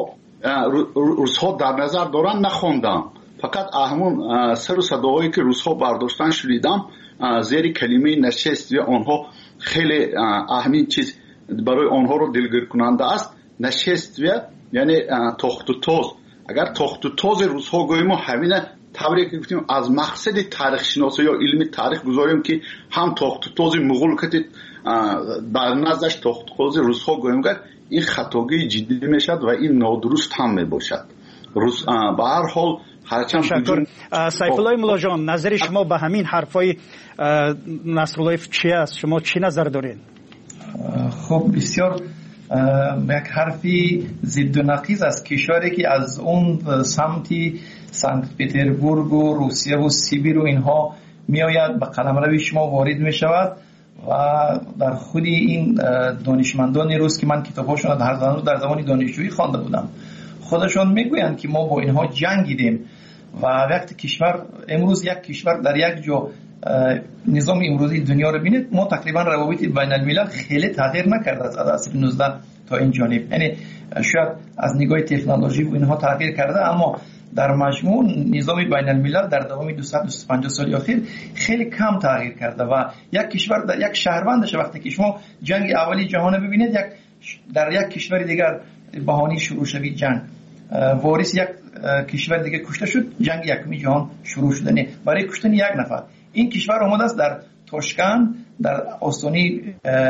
روس‌ها در نظر دارن نخوندم، فقط همون سر و صداهایی که روس‌ها برداشتن شنیدم. زیر کلمه نشست و آنها خیلی اهمین چیز برای آنها رو دلگیر کننده است. نشست و یعنی تخت و تاز. اگر تخت و تاز روس‌ها گوییم همین تبریک گفتیم از مقصد تاریخ شناسی یا علم تاریخ گذاریم که هم تخت و تاز مغول که در نزدش تخت و تاز روس‌ها گوییم که این خطاگی جدی میشد و این نادرست هم میباشد. به هر حال تشکر. سیفالله مولا جان، نظر شما به همین حرفای نصرالله چی است؟ شما چی نظر دارین؟ خب بسیار یک حرفی ضد و نقیض است. کشوری که از اون سمتی سنت پترزبورگ و روسیه و سیبیر و اینها میآید به قلمرو شما وارد می شود و در خود این دانشمندان روس که من کتاباشون در زمان دانشجویی خوانده بودم، خودشون میگویند که ما با اینها جنگیدیم و وقتی کشور امروز یک کشور در یک جا نظام امروزی دنیا رو بینید، ما تقریبا روابط بین الملل خیلی تغییر نکرده از عصر 19 تا این جانب. یعنی شاید از نگاه تکنولوژی و اینها تغییر کرده، اما در مجموع نظام بین الملل در دوام 250 سال اخیر خیلی کم تغییر کرده و یک کشور یک شهروندش وقتی که شما جنگ اولی جهان ببینید در یک کشور دیگر بهانه شروع شوید جنگ، وارث یک کشور دیگه کشته شد، جنگ یکمی جهان شروع شده. نه برای کشتن یک نفر این کشور آمده است در تاشکند در آستانه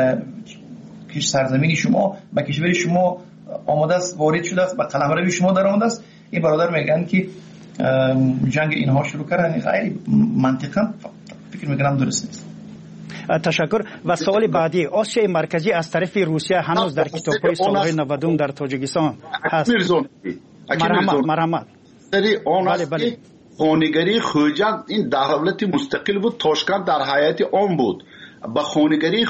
سرزمین شما به کشور شما آمده است، وارد شده است، به قلمرو شما در آمده است. این برادر میگن که جنگ اینها شروع کردن، غیر منطقاً فکر میکنم درست نیست. تشکر. و سوال بعدی، آسیای مرکزی از طرف روسیه هنوز در کتاب‌های سالهای 90 در تاجیکستان هست. مرحمت. بله. خانگری خوجند این دولت مستقل بود، تاشکند در حیات عام بود. به خانگری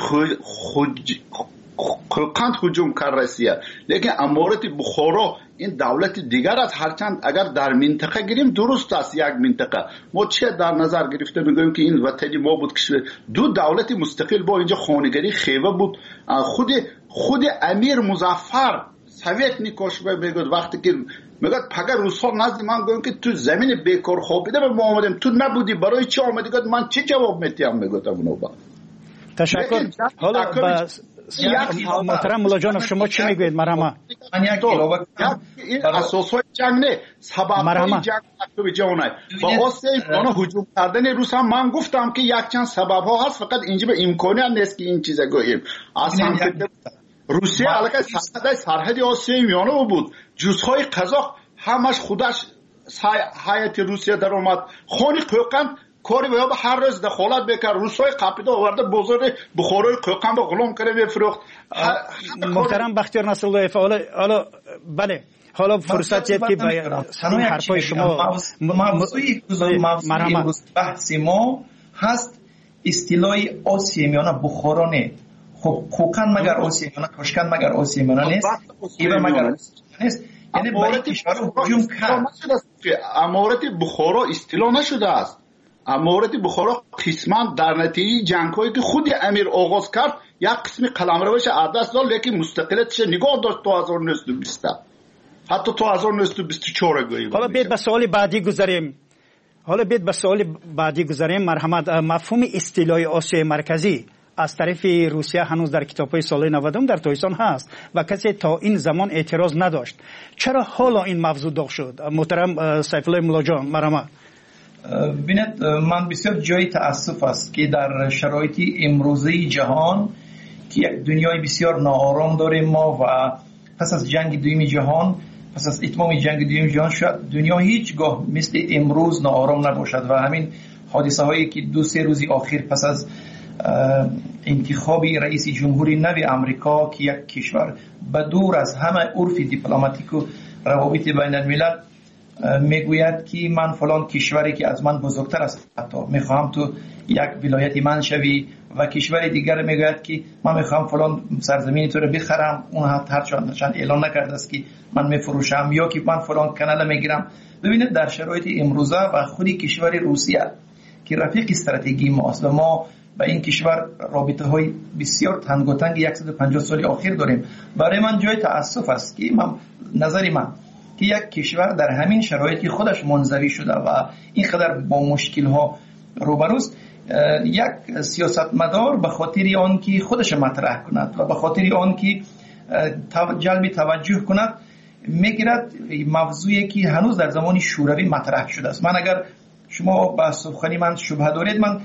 قند هجوم کرد روسیه، لیکن امارت بخارا این دولت دیگر است. هرچند اگر در منطقه گیریم درست است، یک منطقه ما چه در نظر گرفته میگوییم که این وطن ما بود که 2 دولت مستقل با اینجا خانگری خیوه بود. خود امیر مظفر سویت نیکوش میگوید وقتی که میگوید پگر روس‌ها نزد من گویم که تو زمین بیکار خوابیده به ما آمدیم، تو نبودی، برای چی آمدی؟ گفت من چه جواب میتیم؟ میگفتم اونو با تشکر. حالا محترم مولا جان شما چی میگوید؟ مرحمت. این اساسای جنگ نه، سبب‌های جنگ مکتوب جهانه. با آسیای هجوم کردن روس هم من گفتم که یک چند سبب‌ها هست، فقط اینجا به امکانی نیست که این چیزا گوییم. اصلا روسیه علاقه سرحد آسیای میانه بود، جزهای قزاق همش خودش هیئت روسیه در اومد. خانی قوقند کاری به هر روز دخالت بکرد، روسای قاپیده آورده بازار بخارای قوقند به غلام کرده میفروخت. محترم بختیار نصرالله، حالا بله، حالا فرصت که به حرفای شما موضوعی بحث ما هست اصطلاح آسیای میانه بخارا نه، خب خوکن مگر آسیای میانه، تاشکن مگر آسیای میانه نیست، ایوه مگر نیست. یعنی به این کشور هجوم کرد. امارت بخارا اصطلاح نشده است. امارت بخارا قسما در نتیجه جنگ‌هایی که خود امیر آغاز کرد یک قسم قلمروش عدس داد، لیکن مستقلیتش نگاه داشت تا 1920 حتی تا 1924 گویی. حالا بیت به سوال بعدی گذاریم. مرحمت، مفهوم اصطلاح آسیای مرکزی از طرف روسیه هنوز در کتاب‌های سال 90 در تایسان هست و کسی تا این زمان اعتراض نداشت. چرا حالا این موضوع داغ شد؟ محترم سیف الله مولا جان، مرحمت. ببینید، من بسیار جای تأسف است که در شرایط امروزی جهان که یک دنیای بسیار ناآرام داریم ما و پس از جنگ دوم جهان، پس از اتمام جنگ دوم جهان، شاید دنیا هیچگاه مثل امروز ناآرام نباشد و همین حادثه هایی که 2-3 روز اخیر پس از انتخاب رئیس جمهوری نو امریکا که یک کشور بدور از همه عرف دیپلماتیک و روابط بین الملل میگوید که من فلان کشوری که از من بزرگتر است حتی میخوام تو یک ولایت من شوی و کشور دیگر میگوید که من میخوام فلان سرزمین تو رو بخرم، اون هر چند اعلان نکرده است که من میفروشم، یا که من فلان کانال میگیرم. ببینید در شرایط امروزه و خودی کشور روسیه که رفیق استراتژی ماست و ما با این کشور رابطه های بسیار تنگاتنگ 150 سال اخیر داریم، برای من جای تأسف است که نظری من که یک کشور در همین شرایطی خودش منزوی شده و اینقدر با مشکل ها روبروست، یک سیاستمدار به خاطر آن که خودش مطرح کند و به خاطر آن که جلب توجه کند میگیرد موضوعی که هنوز در زمان شوروی مطرح شده است. من اگر شما با سخنی من شبهه دارید، من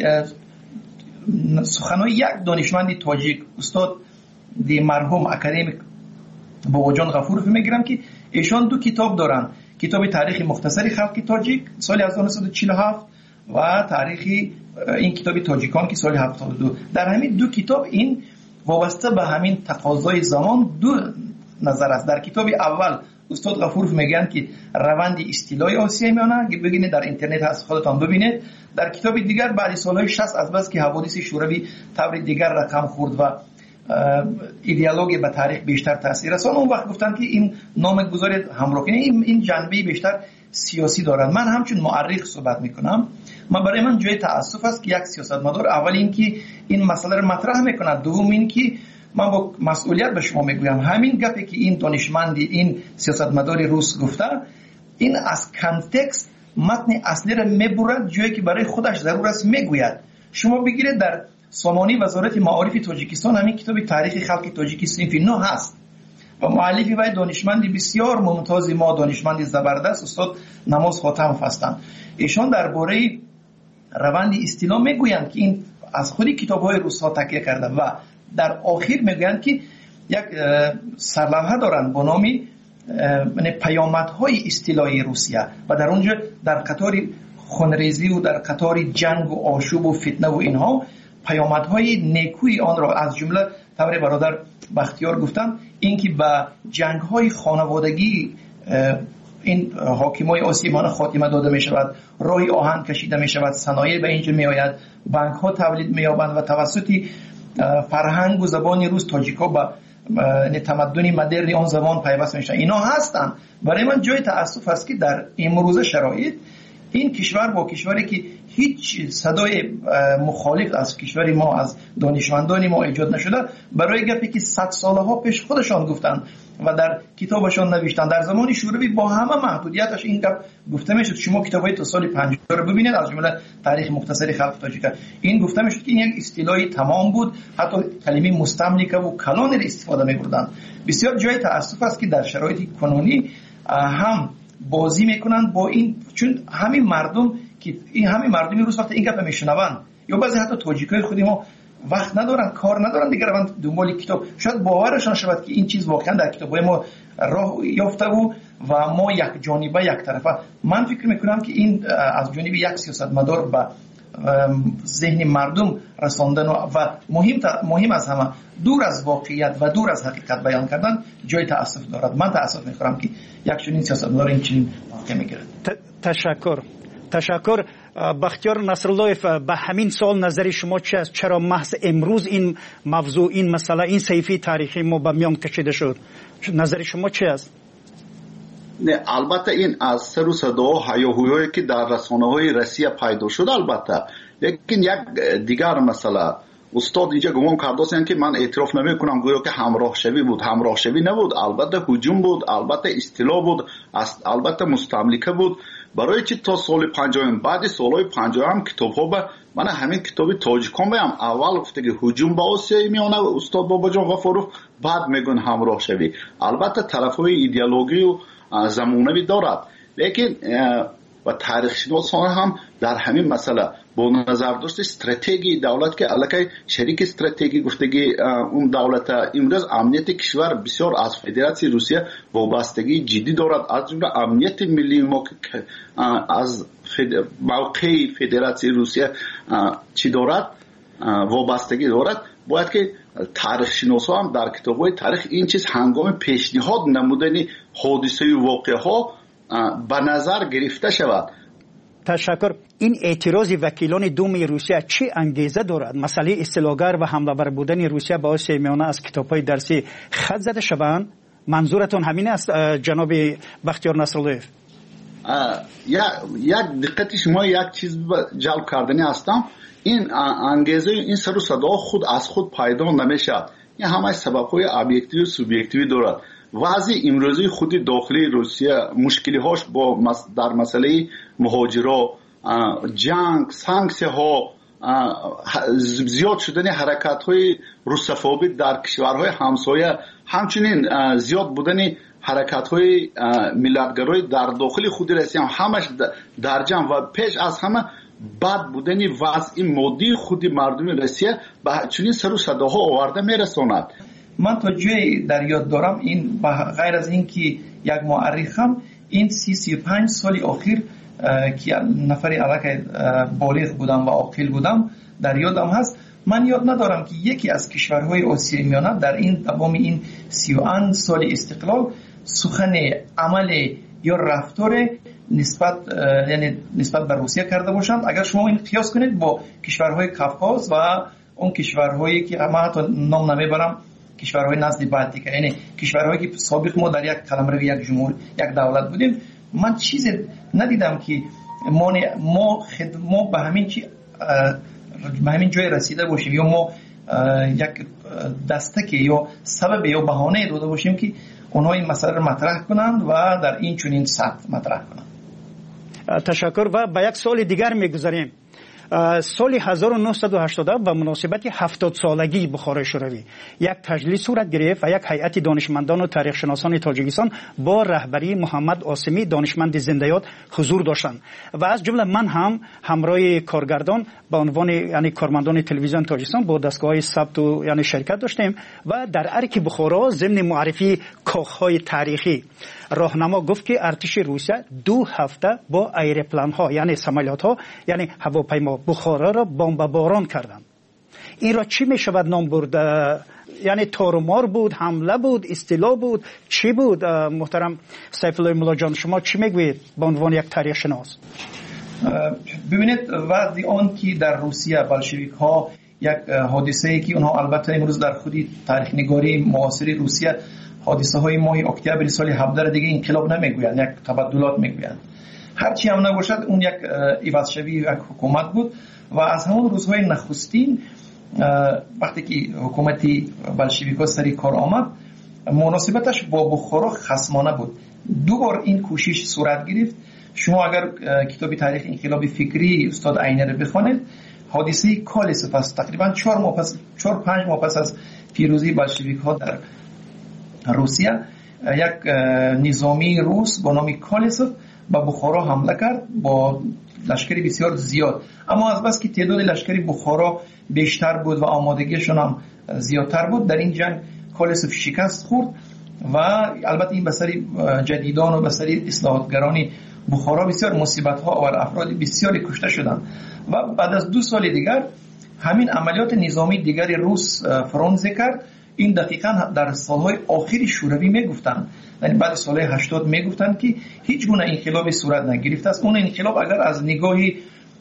سخنهای یک دانشمند تاجیک، استاد دی مرحوم اکادمیک بابا جان غفورov میگیرم که ایشان 2 کتاب دارن، کتاب تاریخ مختصر خلق تاجیک سال 1947 و تاریخ این کتاب تاجیکان که سال 72. در همین 2 کتاب این وابسته به همین تقاضای زمان 2 نظر است. در کتاب اول استاد غفورov میگن که روند اصطلاح آسیای میانه که بگینید در اینترنت هست خودتان ببینید. در کتاب دیگر بعد سالهای 60 از بس که حوادث شوروی طور دیگر رقم خورد و ایدئولوژی به تاریخ بیشتر تاثیر رساند، اون وقت گفتن که این نام گذاری همراه کنید، این جنبه بیشتر سیاسی دارد. من همچون مؤرخ صحبت میکنم. برای من جای تأسف است که یک سیاستمدار اول این که این مسئله رو مطرح میکند، دوم این که من با مسئولیت به شما میگویم همین گپی که این دانشمندی این سیاستمدار روس گفته، این از کانتکست متن اصلی رو میبرد جایی که برای خودش ضرور است میگوید. شما بگیرید در سامانه وزارت معارف تاجیکستان همین کتاب تاریخ خلق تاجیک صنف 9 هست و مؤلفی و دانشمندی بسیار ممتاز ما، دانشمندی زبردست، استاد نماز خاتم هستند. ایشان درباره روند اصطلاح میگویند که این از خودی کتاب‌های روس‌ها تکیه کرده و در آخر میگویند که یک سرلوحه دارند با نام پیامدهای اصطلاحی روسیه و در اونجا در قطار خونریزی و در قطار جنگ و آشوب و فتنه و اینها پیامدهای نیکوی آن را از جمله طور برادر بختیار گفتن، اینکه به جنگ‌های خانوادگی این حاکمای آسیای میانه خاتمه داده می شود، راه آهن کشیده می شود، صنایع به اینجا می آید، بانک ها تولید می یابند و توسط فرهنگ و زبان روس تاجیکا به تمدن مدرن آن زمان پیوست می شود. اینا هستند. برای من جای تأسف است که در امروز شرایط این کشور با کشوری که هیچ صدای مخالف از کشور ما، از دانشمندان ما ایجاد نشده، برای گپی که 100 سالها پیش خودشان گفتند و در کتابشان نوشتن، در زمان شوروی با همه محدودیتش این گپ گفته میشد. شما کتابای تا سال 50 رو ببینید، از جمله تاریخ مختصر خلق تاجیک، این گفته میشد که این یک اصطلاحی تمام بود، حتی کلمه مستملکه و کلان را استفاده می‌کردند. بسیار جای تأسف است که در شرایط کنونی هم بازی میکنند با این، چون همین مردم که این همین مردمی روز وقت این گپ میشنوند یا بعضی حتی تاجیکای خودی ما وقت ندارن، کار ندارن دیگه، روند دنبال کتاب، شاید باورشان شود که این چیز واقعا در کتابای ما راه یافته بود و ما یک جانبه یک طرفه. من فکر میکنم که این از جانب یک سیاستمدار به ذهن مردم رساندن و مهم از همه دور از واقعیت و دور از حقیقت بیان کردن جای تأسف دارد. من تأسف میخورم که یک چنین سیاستمدار این چنین واقع میگیرد. تشکر. بختیار نصراللهیف، به همین سال نظر شما چی است؟ چرا محض امروز این موضوع، این مسئله، این صحیفه تاریخی ما به میان کشیده شد؟ نظر شما چی است؟ نه، البته این از سر و صدا و هیاهویی که در رسانه‌های روسیه پیدا شد، البته لیکن یک دیگر مسئله استاد اینجا گمان کرده که من اعتراف نمیکنم گویا که همراه شوی بود. همراه شوی نبود، البته هجوم بود، البته استیلا بود، البته مستملکه بود. برای چی تا سال 50 بعد سالهای 50 هم کتاب ها به من همین کتابی تاجیکان بیم اول گفته که هجوم به آسیای میانه استاد بابا جان غفاروف، بعد میگن همراه شوی. البته طرف های ایدئولوژی و زمانوی دارد، لیکن و تاریخ شناسان هم در همین مسئله با نظر داشت استراتژی دولت که علاقه شریک استراتژی گفتگی اون دولت امروز امنیت کشور بسیار از فدراسیون روسیه وابستگی جدی دارد، از جمله امنیت ملی ما که از موقع فدراسیون روسیه چی دارد وابستگی دارد. باید که تاریخ شناسا هم در کتاب‌های تاریخ این چیز هنگام پیشنهاد نمودن حادثه و واقعه ها به نظر گرفته شود. تشکر. این اعتراض وکیلان دوم روسیه چه انگیزه دارد؟ مسئله اصطلاحگر و حمله‌آور بودن روسیه به آسیای میانه از کتاب‌های درسی خط زده شوند؟ منظورتون همین است جناب بختیار نصراللهیف؟ یک دقت شما یک چیز جلب کردنی هستم. این انگیزه این سر و صدا خود از خود پیدا نمیشد. این همه سبب‌های ابجکتیو و سوبژکتیو دارد. وضع امروزی خود داخلی روسیه مشکلی هاش با در مسئله مهاجرا، جنگ، سانکسیون ها، زیاد شدن حرکت های روسفوبی در کشورهای همسایه، همچنین زیاد بودن حرکت های ملتگرای در داخل خود روسیه همش در جمع و پیش از همه بد بودن وضع مادی خود مردم روسیه به چنین سر و صداها آورده میرساند. من تا جایی در یاد دارم این غیر از این که یک مؤرخم این 35 سال اخیر که نفری علاقه بالغ بودم و عاقل بودم در یادم هست، من یاد ندارم که یکی از کشورهای آسیای میانه در این تمام این 31 سال استقلال سخن عمل یا رفتار نسبت به روسیه کرده باشند. اگر شما این قیاس کنید با کشورهای کافکاز و اون کشورهایی که من حتی نام نمیبرم، کشورهای نزد بالتیک، یعنی کشورهایی که سابق ما در یک قلمرو یک جمهور یک دولت بودیم، من چیزی ندیدم که ما به همین جای رسیده باشیم یا ما یک دستک یا سبب یا بهانه داده باشیم که اونها این مسئله رو مطرح کنند و در این چنین سطح مطرح کنند. تشکر. و به یک سال دیگر میگذاریم. سال 1980 به مناسبت 70 سالگی بخارای شوروی یک تجلیس صورت گرفت و یک هیئت دانشمندان و تاریخ شناسان تاجیکستان با رهبری محمد آسمی دانشمند زنده‌یاد حضور داشتند و از جمله من هم همراه کارگردان به عنوان یعنی کارمندان تلویزیون تاجیکستان با دستگاه ثبت و یعنی شرکت داشتیم و در ارک بخارا ضمن معرفی کاخهای تاریخی راهنما گفت که ارتش روسیه 2 هفته با ایروپلان ها یعنی سمالیات ها یعنی هواپیما بخارا را بمباران کردند. این را چی می شود نام برد؟ یعنی تارمار بود، حمله بود، استیلا بود، چی بود؟ محترم سیف الله مولا جان شما چی میگویید به عنوان یک تاریخ شناس؟ ببینید وقتی آن که در روسیه بلشویک ها یک حادثه ای که اونها البته امروز در خودی تاریخ نگاری معاصر روسیه حادثه های ماه اکتبر سال 17 دیگه انقلاب نمیگویند، یک تبدلات میگویند. هرچی هم نباشد اون یک عوض شوی یک حکومت بود و از همون روزهای نخستین وقتی که حکومتی بلشویک‌ها سری کار آمد مناسبتش با بخارا خصمانه بود. 2 بار این کوشش صورت گرفت. شما اگر کتاب تاریخ انقلاب فکری استاد عینی رو بخونید، حادثه کالسوف است تقریبا 4-5 ماه پس از پیروزی بلشویک‌ها در روسیه یک نظامی روس با نام کالسوف به بخارا حمله کرد با لشکری بسیار زیاد، اما از بس که تعداد لشکری بخارا بیشتر بود و آمادگیشون هم زیادتر بود در این جنگ کالسوف شکست خورد و البته این بسری جدیدان و بسری اصلاحاتگران بخارا بسیار مصیبت ها و افراد بسیاری کشته شدند و بعد از 2 سال دیگر همین عملیات نظامی دیگری روس فرانسه کرد. این دقیقاً در سالهای آخری شوروی میگفتند، یعنی بعد سالهای 80 میگفتند که هیچ گونه انقلابی صورت نگرفته است. اون انقلاب اگر از نگاهی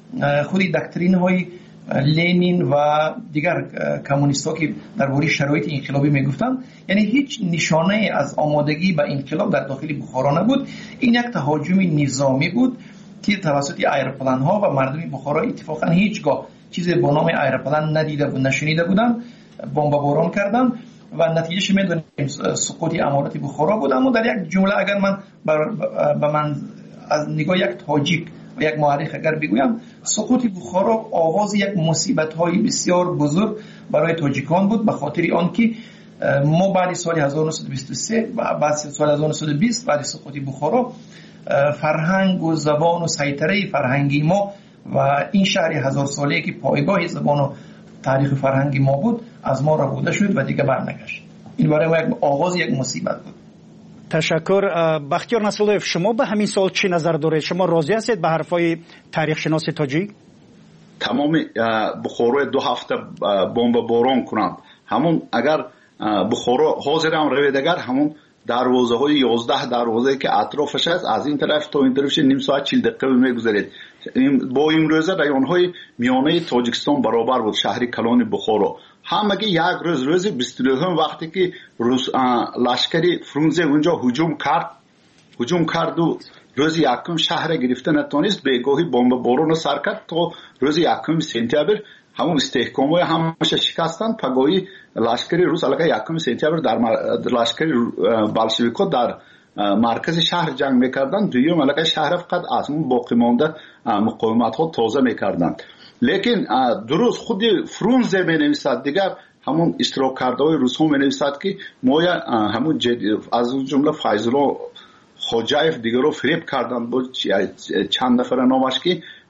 خود دکترین های لنین و دیگر کمونیست ها که درباره شرایط انقلابی میگفتن، یعنی هیچ نشانه از آمادگی به انقلاب در داخل بخارا نبود. این یک تهاجم نظامی بود که توسط ایروپلان ها و مردم بخارا اتفاقا هیچگاه چیزی به نام ایروپلان ندیده و نشنیده بودن، بمباران کردن و نتیجهش میدونیم سقوط امارات بخارا بود. اما در یک جمله اگر من از نگاه یک تاجیک و یک مورخ اگر بگویم، سقوط بخارا آغاز یک مصیبت های بسیار بزرگ برای تاجیکان بود، به خاطر آنکه ما بعد سال 1923 و بعد سال 1920 بعد سقوط بخارا فرهنگ و زبان و سیطره فرهنگی ما و این شهر 1000 ساله که پایگاه زبان و تاریخ فرهنگی ما بود از ما ربوده شد و دیگه برنگشت. این برای ما یک آغاز یک مصیبت بود. تشکر. بختیار نصراللهیف، شما به همین سال چی نظر دارید؟ شما راضی هستید به حرفای تاریخ شناس تاجیک؟ تمام بخارا 2 هفته بمب باران کنند، همون اگر بخارا حاضر هم روید، اگر همون دروازه های 11 دروازه که اطرافش است از این طرف تا این طرفش نیم ساعت 40 دقیقه میگذارید. با امروزه رایون های میانه تاجیکستان برابر بود، شهر کلان بخارا. همگی یک روز 29 وقتی که لشکری فرونزه اونجا هجوم کرد و روز یکم شهر گرفته نتونست، بیگاهی بمب بارون سر کرد تا روز 1 سپتامبر همون استحکام های همش شکستند. پگاهی لشکری روس علیه 1 سپتامبر در لشکری بلشویک‌ها در مرکز شهر جنگ میکردن، دویم علیه شهر فقط از اون باقی مانده مقاومت ها تازه میکردن. لیکن درست خود فرونزه می نویسد، دیگر همون اشتراک کرده های روس ها می نویسد که ما همون از اون جمله فیض‌الله خوجایف دیگر رو فریب کردن بود چند نفر نامش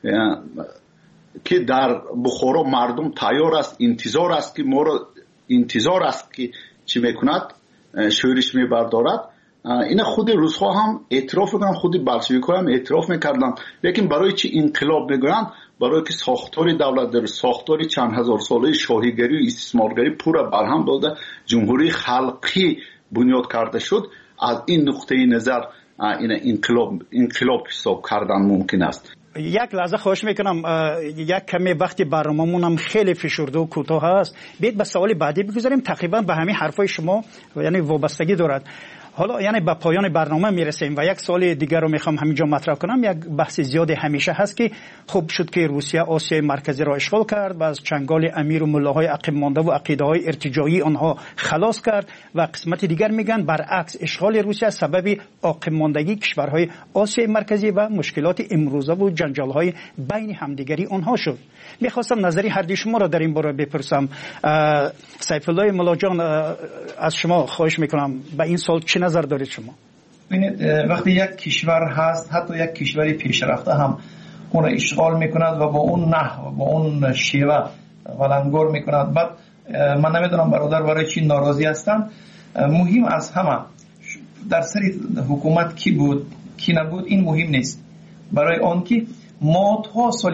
که در بخارا مردم تیار است، انتظار است که ما را انتظار است که چی میکند، شورش میبردارد. این خود روس ها هم اعتراف میکنن، خود بلشویک ها هم اعتراف میکردن. لیکن برای چی انقلاب میگویند؟ برای که ساختار دولت در ساختار چند هزار ساله شاهیگری و استثمارگری پورا برهم داده، جمهوری خلقی بنیاد کرده شد. از این نقطه نظر این انقلاب حساب کردن ممکن است. یک لحظه خواهش میکنم، یک کمی وقتی برنامه‌مون هم خیلی فشرده و کوتاه است، بیاید به سوال بعدی بگذاریم. تقریبا به همین حرفای شما یعنی وابستگی دارد. حالا یعنی به پایان برنامه میرسیم و یک سوال دیگر رو میخوام همینجا مطرح کنم. یک بحث زیاد همیشه هست که خوب شد که روسیه آسیای مرکزی را اشغال کرد و از چنگال امیر و ملاهای عقب مانده و عقیده‌های ارتجاعی آنها خلاص کرد و قسمت دیگر میگن برعکس اشغال روسیه سبب عقب ماندگی کشورهای آسیای مرکزی و مشکلات امروزه و جنجال‌های بین همدیگری آنها شد. میخواستم نظری هر دو شما را در این باره بپرسم. سیف الله ملا جان، از شما خواهش میکنم به این سال چه نظر دارید شما؟ ببینید، وقتی یک کشور هست، حتی یک کشور پیشرفته هم اون را اشغال میکند و با اون نحو و با اون شیوه ولنگار میکند. بعد من نمیدونم برادر برای چی ناراضی هستند. مهم از همه در سر حکومت کی بود کی نبود این مهم نیست، برای آن که ما تا سال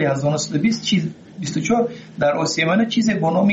1924 در آسیا من چیزی به نام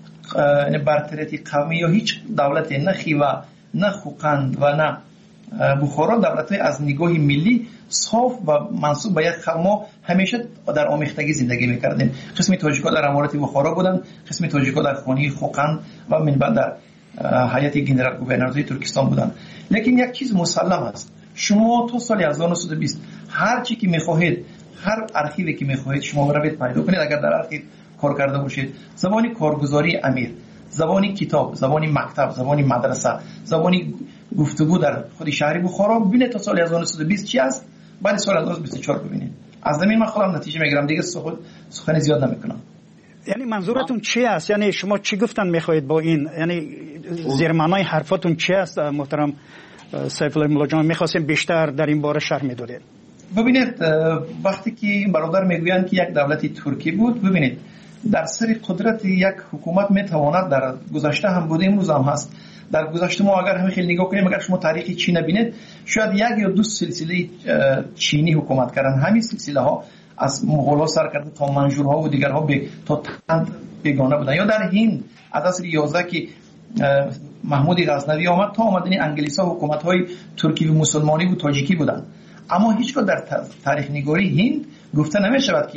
برتریت قومی یا هیچ دولت نه خیوه نه خوقند و نه بخارا دولت از نگاه ملی صاف و منسوب به یک ما همیشه در آمیختگی زندگی میکردیم. قسمی تاجیک‌ها در امارات بخارا بودن، قسمی تاجیک‌ها در خانه خوقند و من بعد در هیئت گنرال گوورنورهای ترکستان بودن. لیکن یک چیز مسلم است، شما تا سال 1920 هر چی که میخواهید، هر ارشیوی که میخواهید شما برید پیدا کنید. اگر در ارشیو کار کرده باشید، زبانی کارگزاری امیر، زبانی کتاب، زبانی مکتب، زبانی مدرسه، زبانی گفتگو در خود شهر بخارا ببینید تا سال 1920 چی است، بعد سال 1924 ببینید. از زمین من خودم نتیجه میگیرم، دیگه سخن زیاد نمیکنم. یعنی منظورتون چی است؟ یعنی شما چی گفتن میخواهید با این؟ یعنی زیر معنای حرفاتون چی است محترم سیف الله ملا جان؟ میخواستیم بیشتر در این باره شرح میدادید. ببینید، وقتی که برادر میگویند که یک دولت ترکی بود، ببینید در سر قدرت یک حکومت میتواند، در گذشته هم بوده امروز هم هست، در گذشته ما اگر همین خیلی نگاه کنیم، اگر شما تاریخ چین ببینید، شاید یک یا دو سلسله چینی حکومت کردن. همین سلسله ها از مغول ها سر کرده تا منجورها و دیگرها تا تند بیگانه بودن. یا در هند از عصر 11 که محمود غزنوی آمد تا آمدن انگلیس ها حکومت های ترکی و مسلمانی و تاجیکی بودن. اما هیچگاه در تاریخ نگاری هند گفته نمی شود که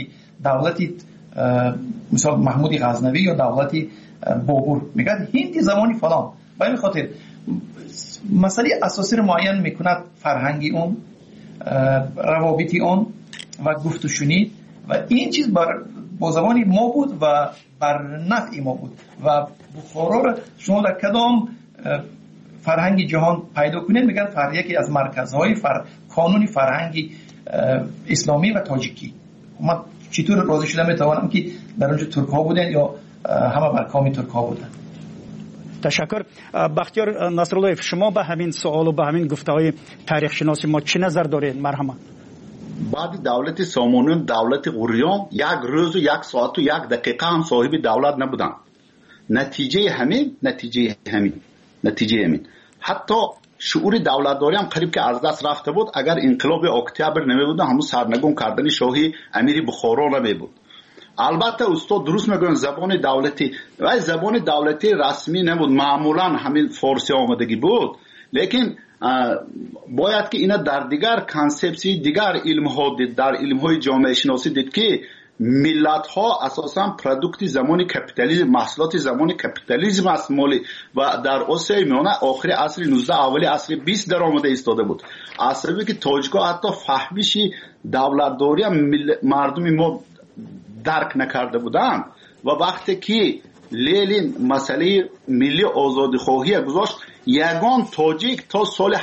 دولتی مثلا محمود غزنوی یا دولتی بابور میگه هند زمانی فلان. به این خاطر مسئله اساسی رو معین میکند فرهنگی اون، روابطی اون و گفت و شنید و این چیز با زبانی ما بود و بر نفع ما بود و بخارا رو شما در کدام فرهنگ جهان پیدا کنید میگن یکی از مرکزهای کانون فرهنگی اسلامی و تاجیکی. من چطور راضی شدم میتوانم که در اونجا ترک ها بودن یا همه بر کام ترک ها بودن. تشکر. بختیار نصرالله، شما به همین سوال و به همین گفته های تاریخ شناسی ما چی نظر دارید؟ مرحمت. بعد دولت سامانیان، دولت غوریان یک روز و یک ساعت و یک دقیقه هم صاحب دولت نبودن. نتیجه همین حتی شعور دولتداری هم قریب که از دست رفته بود. اگر انقلاب اکتبر نمی بود همون سرنگون کردن شاهی امیر بخارا نمی بود. البته استاد درست میگن زبان دولتی و زبان دولتی رسمی نبود، معمولا همین فارسی آمدگی بود، لیکن باید که اینا در دیگر کانسپسی دیگر علم ها دید، در علم های جامعه شناسی دید که ملت ها اساسا پروداکت زمان کپیتالیسم، محصولات زمان کپیتالیسم است مالی و در آسیای میانه آخر عصر 19 اولی عصر 20 در آمده ایستاده بود. اصلا که تاجیک‌ها حتی فهمیشی دولتداری مردم ما درک نکرده بودن و وقتی که لیلین مسئله ملی آزادی خواهی گذاشت، یگان تاجیک تا سال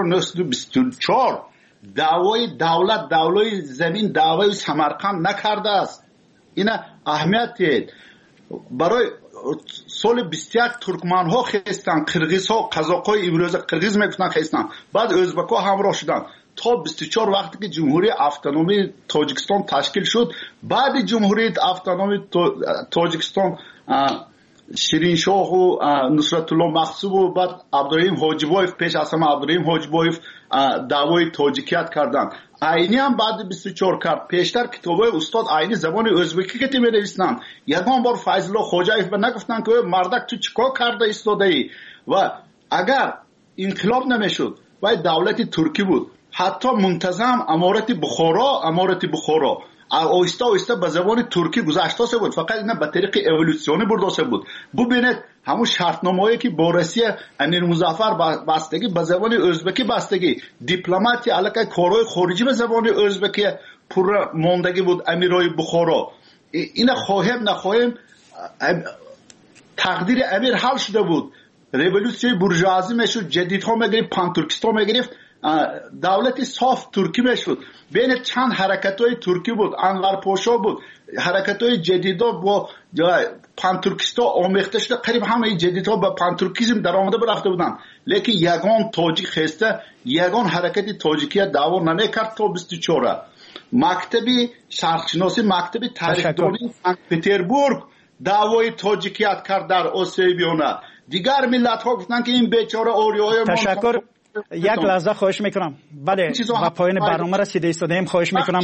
1924 دعوای دولت، دعوای زمین، دعوای سمرقند نکرده است. این اهمیت برای سال 21 ترکمن ها خستن، قرغیز ها، قزاق های امروز قرغیز میگفتن خستن، بعد ازبک ها همراه شدن تا 24 وقتی که جمهوری اتونومی تاجیکستان تشکیل شد. بعد جمهوری اتونومی تاجیکستان شیرین شاه و نصرت الله مقصود و بعد عبدالرحیم حاجیبایف، پیش از همه عبدالرحیم حاجیبایف دعوای تاجیکیت کردن. عینی هم بعد 24 کرد. پیشتر کتابای استاد عینی زبان ازبکی که می نویسن. یگان بار فیض الله خوجایف به نگفتن که مردک تو چیکار کرده ایستاده ای؟ و اگر انقلاب نمیشد و دولت ترکی بود، حتی منتظم امارت بخارا آیسته آیسته به زبان ترکی گذاشته بود، فقط اینا به طریق اولوسیونی برداشته بود. ببینید همون شرطنامه‌ای که با روسیه امیر مظفر بستگی به زبان ازبکی بستگی، دیپلماتی علاقه کارهای خارجی به زبان ازبکی پر ماندگی بود. امیرای بخارا اینا خواهیم نخواهیم تقدیر امیر حل شده بود. رولوسیون بورژوازی میشد، جدیدها میگرفت، پان ترکستان میگرفت، دولت صاف ترکی میشد. بین چند حرکت‌های ترکی بود، انور پاشا بود، حرکت‌های جدیدا با پان ترکستان آمیخته شده، قریب همه جدیدها با پان ترکیسم در آمده برفته بودن، لیکن یگان تاجیک خسته، یگان حرکت تاجیکیت دعوا نمیکرد تا 24. مکتبی شرقشناسی، مکتبی تاریخ‌دانی سنت پترزبورگ دعوای تاجیکیت کرد در آسیای میانه. دیگر ملت‌ها گفتن که این بیچاره آریای ما. تشکر. یک لحظه خواهش میکنم. بله، با پایان برنامه رسیده ایستادیم. خواهش میکنم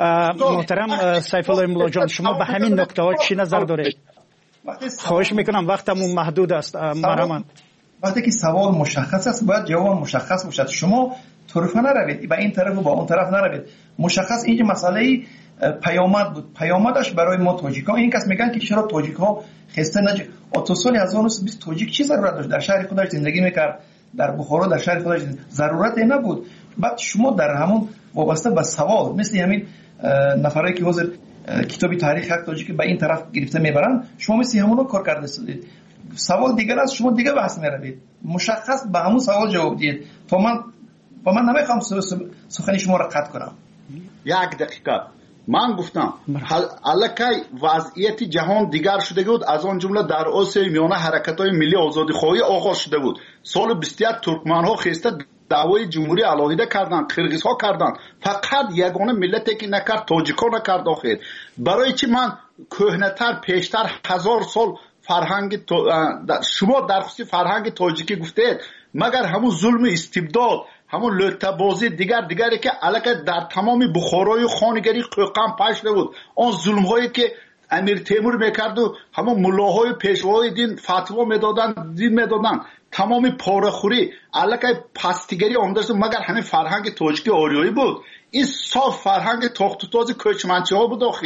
محترم سیف الله املا جان، شما به همین نکته ها چی نظر دارید؟ خواهش میکنم، وقتمون محدود است. مرحبا. وقتی که سوال مشخص است باید جواب مشخص باشد. شما طرفه نروید، به این طرف و با اون طرف نروید. مشخص اینجا مسئله پیامد بود. پیامدش برای ما تاجیک‌ها این کس میگن که چرا تاجیک‌ها خسته نشه. تا سال 1920 تاجیک چی ضرورت داشت؟ در شهر خودش زندگی میکرد، در بخارا در شهر خودش ضرورت نبود. بعد شما در همون وابسته به سوال مثل همین نفرایی که حاضر کتابی تاریخ حق تاجیک به این طرف گرفته میبرن، شما مثل همونو کار کرده سید. سوال دیگر است، شما دیگه بحث میروید، مشخص به همون سوال جواب دید. تا من نمیخوام سخنی شما را قطع کنم. یک دقیقه من گفتم الکی وضعیت جهان دیگر شده بود، از آن جمله در آسیای میانه حرکت‌های ملی آزادی خواهی آغاز شده بود. سال 21 ترکمن‌ها خسته دعوای جمهوری علاهیده کردند، قرغیزها کردند، فقط یگانه ملتی که نکرد تاجیک‌ها نکرد. آخر برای چی من کهنه‌تر پیشتر 1000 سال فرهنگ شما در خصوص فرهنگ تاجیکی گفتید، مگر همون ظلم استبداد، همون لطبازی دیگری که علاقه در تمام بخارای خانگری قوقم پشت بود، آن ظلم هایی که امیر تیمور میکرد و همون ملاهای پیشوای دین فتوا میدادن، دین میدادن، تمام پاره‌خوری علاقه پستیگری آمده شد، مگر همین فرهنگ تاجیکی آریایی بود. این صاف فرهنگ تاخت و تاز کوچمنچی ها بود. آخه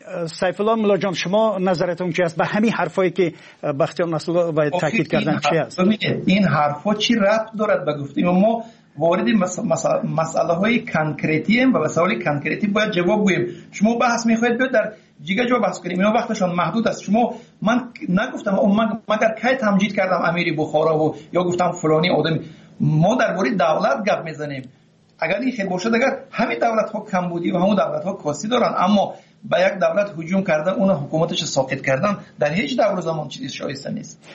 سیف الله ملا جان شما نظرتون چی است به همین حرفایی که بختیار نصرالله باید تاکید کردن چی است؟ این حرفا چی ربط دارد به گفتیم ما وارد مسئله های کنکریتی ام و مسائل کنکریتی باید جواب گوییم. شما بحث میخواید بیاد در جیگه جا بحث کنیم، اینا وقتشان محدود است. شما من نگفتم مگر کی تمجید کردم امیر بخارا و یا گفتم فلانی آدم. ما درباره دولت گپ میزنیم. اگر این خیلی باشد اگر همین دولت ها کمبودی و همون دولت ها کاستی دارن، اما به یک دولت هجوم کردن اون حکومتش ساقط کردن در هیچ دور زمان چیزی شایسته نیست.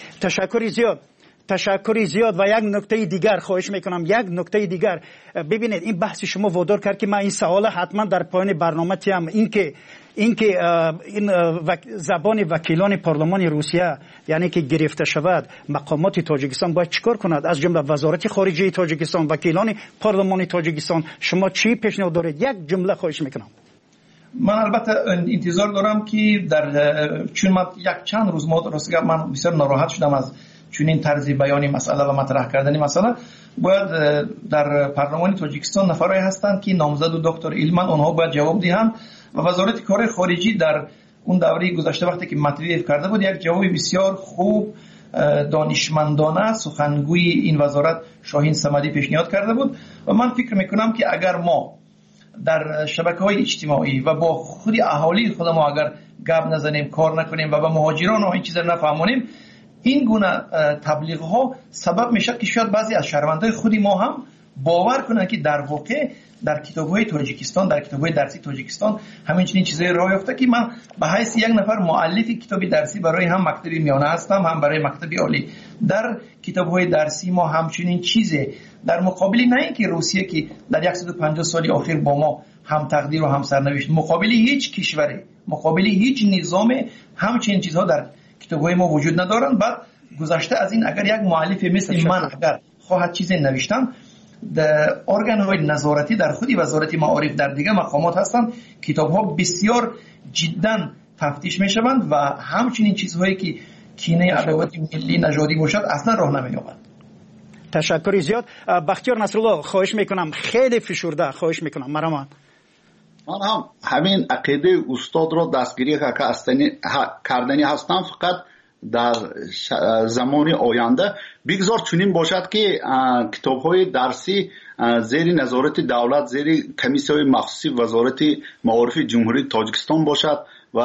تشکری زیاد و یک نکته دیگر خواهش میکنم، یک نکته دیگر. ببینید این بحث شما وادار کرد که من این سوال حتما در پایان برنامه تیم اینکه این زبان وکیلان پارلمان روسیه یعنی که گرفته شود، مقامات تاجیکستان باید چیکار کند؟ از جمله وزارت خارجه تاجیکستان، وکیلان پارلمان تاجیکستان، شما چی پیشنهاد دارید؟ یک جمله خواهش میکنم. من البته انتظار دارم که چون من یک چند روز من بسیار ناراحت شدم از چون این طرز بیانی مسئله و مطرح کردن مسئله. باید در پارلمان تاجیکستان نفرایی هستند که نامزد و دکتر ایلمن، اونها باید جواب دهند و وزارت کار خارجی در اون دوره گذشته وقتی که مطرح کرده بود یک جواب بسیار خوب دانشمندانه سخنگوی این وزارت شاهین صمدی پیشنهاد کرده بود و من فکر میکنم که اگر ما در شبکه‌های اجتماعی و با خود اهالی خودمون اگر گپ نزنیم، کار نکنیم و به مهاجران و این چیزا نفهمونیم، این گونه تبلیغ ها سبب میشه که شاید بعضی از شهروندان خودی ما هم باور کنن که در واقع در کتاب‌های تاجیکستان، در کتاب‌های درسی تاجیکستان همین چیزای راه یافته که من به حیث یک نفر مؤلف کتاب درسی برای هم مکتب میانه هستم هم برای مکتب عالی. در کتاب‌های درسی ما همچنین چیزه در مقابل نه اینکه روسیه که در 150 سال اخیر با ما هم تقدیر و هم سرنوشت، مقابل هیچ کشوری، مقابل هیچ نظام همچنین چیزها در کتاب‌های ما وجود ندارن. بعد گذشته از این اگر یک مؤلف مثل من اگر خواهد چیزی نوشتن، در ارگان‌های نظارتی در خودی وزارت معارف در دیگه مقامات هستند، کتاب‌ها بسیار جدا تفتیش می‌شوند و همچنین چیزهایی که کینه عداوت ملی نژادی باشد اصلا راه نمی‌یابد. تشکر زیاد. بختیار نصرالله خواهش میکنم، خیلی فشرده خواهش میکنم. من هم همین عقیده استاد را دستگیری کردنی هستم، فقط در زمان آینده بگذار چنین باشد که کتاب‌های درسی زیر نظارت دولت، زیر کمیسی‌های مخصوصی وزارت معارف جمهوری تاجیکستان باشد و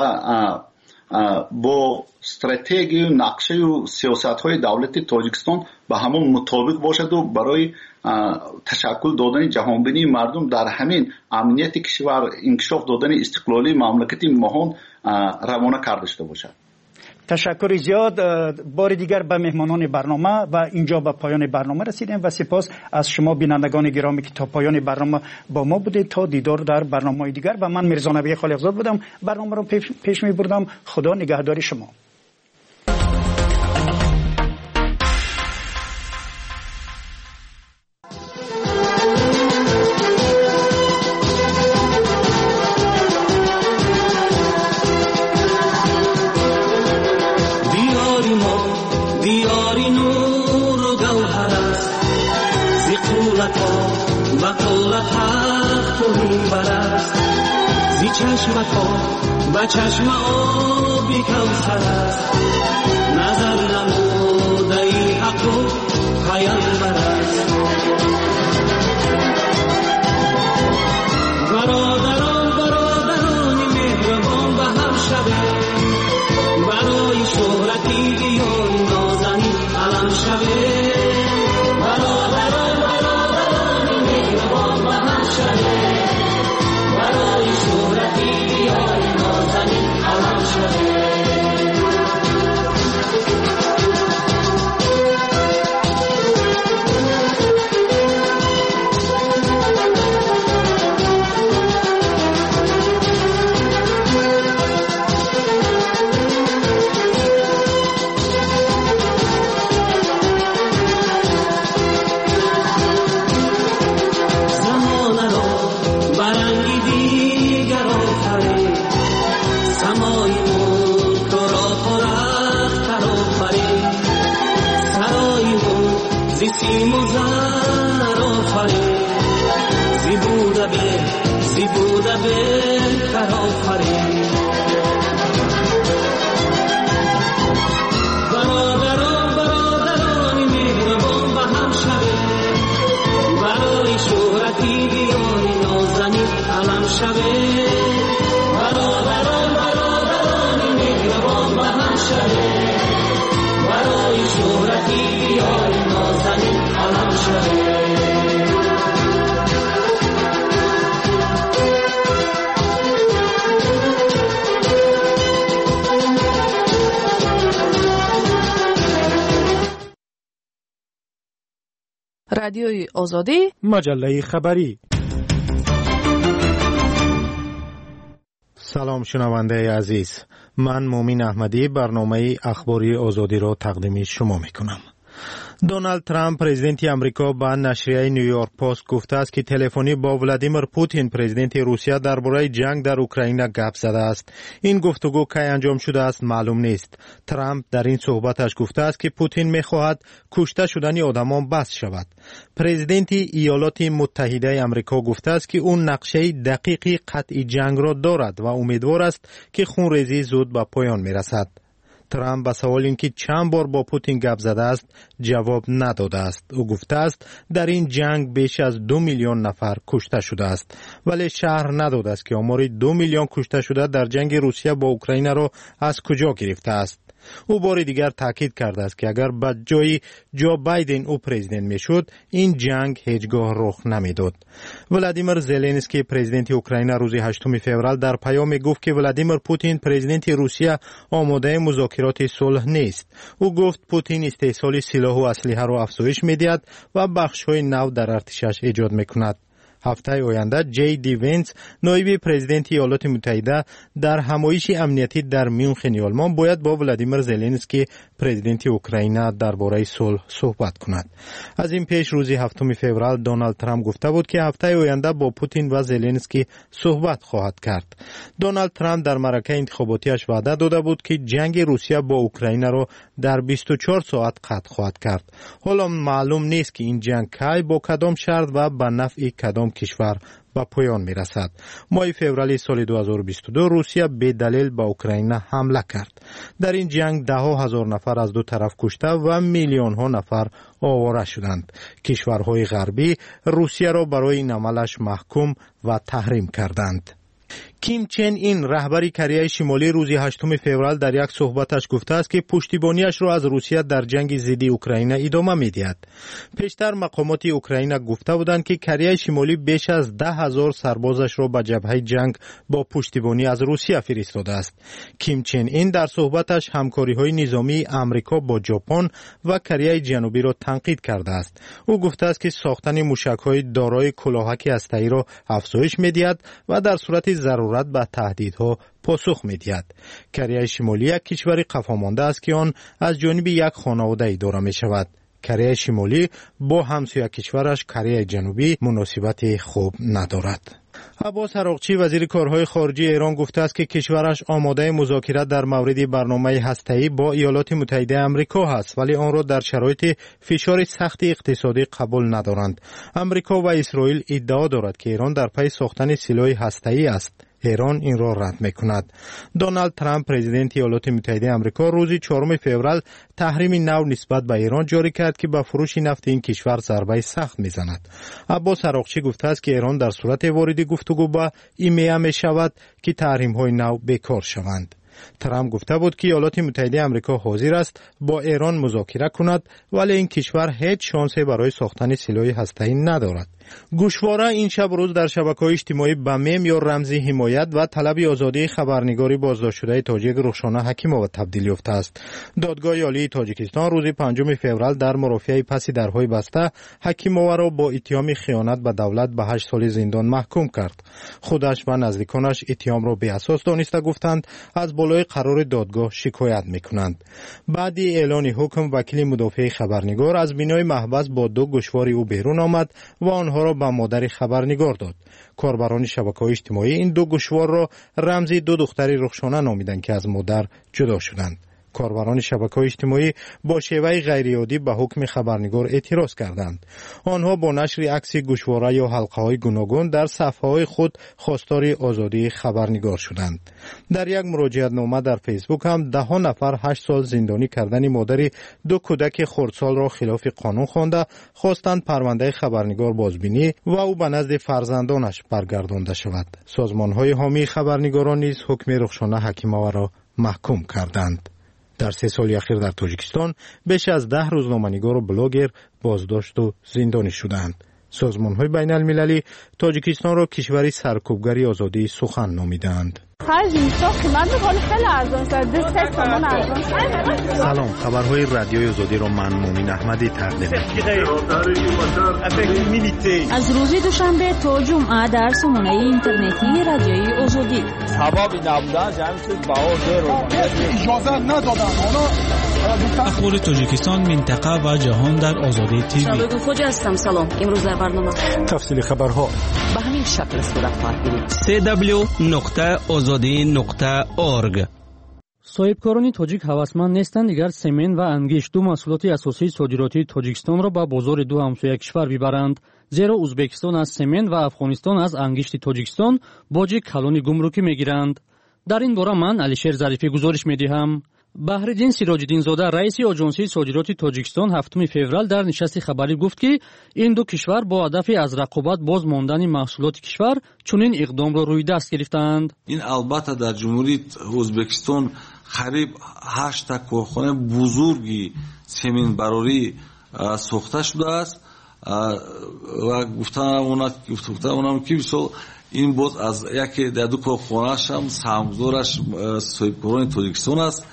با استراتژی و نقشه و سیاست‌های دولت تاجیکستان به همون مطابق باشد و برای تشکل دادن جهانبینی مردم در همین امنیت کشور، انکشاف دادن استقلالی مملکت مهان روانه کرده شده باشد. تشکر زیاد. بار دیگر به مهمانان برنامه و اینجا به پایان برنامه رسیدیم و سپاس از شما بینندگان گرامی که تا پایان برنامه با ما بودید. تا دیدار در برنامه دیگر و من میرزا نبی خالقزاد بودم، برنامه رو پیش میبردم. خدا نگهدار شما. و چشم آبی کوثر است، نظر نموده ای حق و پیامبر است. برادران مهربان به هم شده، برای شهرتی بیان نازنی علم شده. برادران مهربان به هم شده، برای شهرتی بیان علم شده. سیم و زر آفرین، زی بوده به کر آفرین. شوه برادران مهربان به هم شوه برای شهرتی یار نازنین علم شوه رادیوی آزادی مجله خبری. سلام شنونده عزیز، من مومین احمدی برنامه اخباری آزادی را تقدیم شما میکنم. دونالد ترامپ پرزیدنت امریکا به نشریه نیویورک پست گفته است که تلفنی با ولادیمیر پوتین پرزیدنت روسیه درباره جنگ در اوکراین گپ زده است. این گفتگو کی انجام شده است معلوم نیست. ترامپ در این صحبتش گفته است که پوتین می‌خواهد کشته شدن آدمان بس شود. پرزیدنت ایالات متحده امریکا گفته است که اون نقشه دقیقی قطعی جنگ را دارد و امیدوار است که خونریزی زود به پایان می‌رسد. ترامپ به سوال اینکه چند بار با پوتین گپ زده است جواب نداده است. او گفته است در این جنگ بیش از 2 میلیون نفر کشته شده است، ولی شرح نداده است که آمار 2 میلیون کشته شده در جنگ روسیه با اوکراین را از کجا گرفته است. او بار دیگر تاکید کرده است که اگر به جای جو بایدن او پرزیدنت میشد این جنگ هیچگاه رخ نمیداد. ولادیمیر زلنسکی پرزیدنت اوکراین روز 8 فوریه در پیام گفت که ولادیمیر پوتین پرزیدنت روسیه آماده مذاکرات صلح نیست. او گفت پوتین استحصال سلاح و اسلحه را افزایش میدهد و بخش‌های نو در ارتشش ایجاد میکند. هفته آینده جی دی ونس نایب پرزیدنت ایالات متحده در همایش امنیتی در میونخن آلمان باید با ولادیمیر زلنسکی پرزیدنت اوکراین درباره صلح صحبت کند. از این پیش روز 7 فوریه دونالد ترامپ گفته بود که هفته آینده با پوتین و زلنسکی صحبت خواهد کرد. دونالد ترامپ در معرکه انتخاباتیش وعده داده بود که جنگ روسیه با اوکراین را در 24 ساعت قطع خواهد کرد. حالا معلوم نیست که این جنگ کی با کدام شرط و به نفع کدام کشور به پایان می رسد. ماه فوریه سال 2022 روسیه به دلیل به اوکراین حمله کرد. در این جنگ ده ها هزار نفر از دو طرف کشته و میلیون ها نفر آواره شدند. کشورهای غربی روسیه را برای این عملش محکوم و تحریم کردند. کیم چن این رهبر کره شمالی روز 8 فوریه در یک صحبتش گفته است که پشتیبانیش را از روسیه در جنگ ضد اوکراین ادامه می‌دهد. پیشتر مقامات اوکراین گفته بودند که کره شمالی بیش از 10,000 سربازش را به جبهه جنگ با پشتیبانی از روسیه فرستاده است. کیم چن این در صحبتش همکاری‌های نظامی آمریکا با ژاپن و کره جنوبی را تنقید کرده است. او گفته است که ساختن موشک‌های دارای کلاهک هسته‌ای را افزایش می‌دهد و در صورت ضرورت به تهدیدها پاسخ می‌دهد. کره شمالی یک کشور قفامانده است که آن از جانب یک خانواده اداره می‌شود. کره شمالی با همسایه کشورش کره جنوبی مناسبت خوب ندارد. عباس عراقچی وزیر کارهای خارجه ایران گفته است که کشورش آماده مذاکره در مورد برنامه هسته‌ای با ایالات متحده آمریکا است، ولی آن را در شرایط فشار سخت اقتصادی قبول ندارند. آمریکا و اسرائیل ادعا دارد که ایران در پی ساختن سلاح هسته‌ای است. ایران این را رد می‌کند. دونالد ترامپ پرزیدنت ایالات متحده آمریکا روز 4 فوریه تحریم نو نسبت به ایران جاری کرد که به فروش نفت این کشور ضربه سخت می‌زند. عباس عراقچی گفته است که ایران در صورت وارد گفتگو با ایمیا می‌شود که تحریم‌های نو بیکار شوند. ترامپ گفته بود که ایالات متحده آمریکا حاضر است با ایران مذاکره کند، ولی این کشور هیچ شانسی برای ساختن سلاح هسته‌ای ندارد. گوشواره این شب روز در شبکه‌های اجتماعی به میم یا رمزی حمایت و طلب آزادی خبرنگاری بازداشت شده تاجیک رخشانه حکیمووا تبدیل یافته است. دادگاه عالی تاجیکستان روز 5 فوریه در مرافعه پس درهای بسته حکیمووا را با اتهام خیانت به دولت به 8 سال زندان محکوم کرد. خودش و نزدیکانش اتهام را بی‌اساس دانسته گفتند از بالای قرار دادگاه شکایت می‌کنند. بعد اعلان حکم وکیل مدافع خبرنگار از بینای محبس با 2 گوشوار او بیرون آمد و آنها را به مادر خبرنگار داد. کاربران شبکه‌های اجتماعی این 2 گوشوار را رمزی 2 دختر رخشانه نامیدند که از مادر جدا شدند. کاربران شبکه‌های اجتماعی با شیوه غیرعادی به حکم خبرنگار اعتراض کردند. آنها با نشر عکس گوشواره یا حلقه‌های گوناگون در صفحه‌های خود خواستار آزادی خبرنگار شدند. در یک مراجعتنامه در فیسبوک هم 10 نفر 8 سال زندانی کردن مادر 2 کودک خردسال را خلاف قانون خوانده خواستند پرونده خبرنگار بازبینی و او به نزد فرزندانش برگردانده شود. سازمان‌های حامی خبرنگاران نیز حکم رخشانه حکیم‌آور را محکوم کردند. در 3 سال اخیر در تاجیکستان بیش از 10 روزنامه‌نگار و بلاگر بازداشت و زندانی شدند. سازمان‌های بین‌المللی تاجیکستان را کشوری سرکوبگر آزادی سخن نامیدند. سلام، خبرهای رادیوی آزادی را من مومین احمدی تقدیم می‌کنم. از روز دوشنبه تا جمعه در سامانه اینترنتی رادیوی آزادی. سببی نبودن جمعیت اجازه ندادن. اخبار تاجیکستان، منطقه و جهان در آزادی تیوی. شبکه خوجا هستم. سلام. امروز در برنامه تفصیل خبرها به همین شکل صورت خواهد گرفت. www.azadi.org. صاحبکاران تاجیک هوسمند نیستند دیگر سمن و انگشت دو محصولات اساسی صادراتی تاجیکستان را به بازار دو همسایه کشور ببرند، زیرا ازبکستان از سمن و افغانستان از انگشت تاجیکستان باج کلان گمرکی میگیرند. در این باره من علیشیر ظریفی گزارش میدهم. بحرالدین سراج‌الدین زاده رئیس آژانسی صادرات تاجیکستان 7 فوریه در نشست خبری گفت که این دو کشور با هدف از رقابت باز ماندن محصولات کشور چنین اقدام را روی دست گرفتند. این البته در جمهوری ازبکستان قریب 8 تا کارخانه بزرگی سمن براری ساخته شده است و گفتن اونم که این باز از یکی در دو کارخانه‌اش هم سهامدارش صاحبکاران تاجیکستان است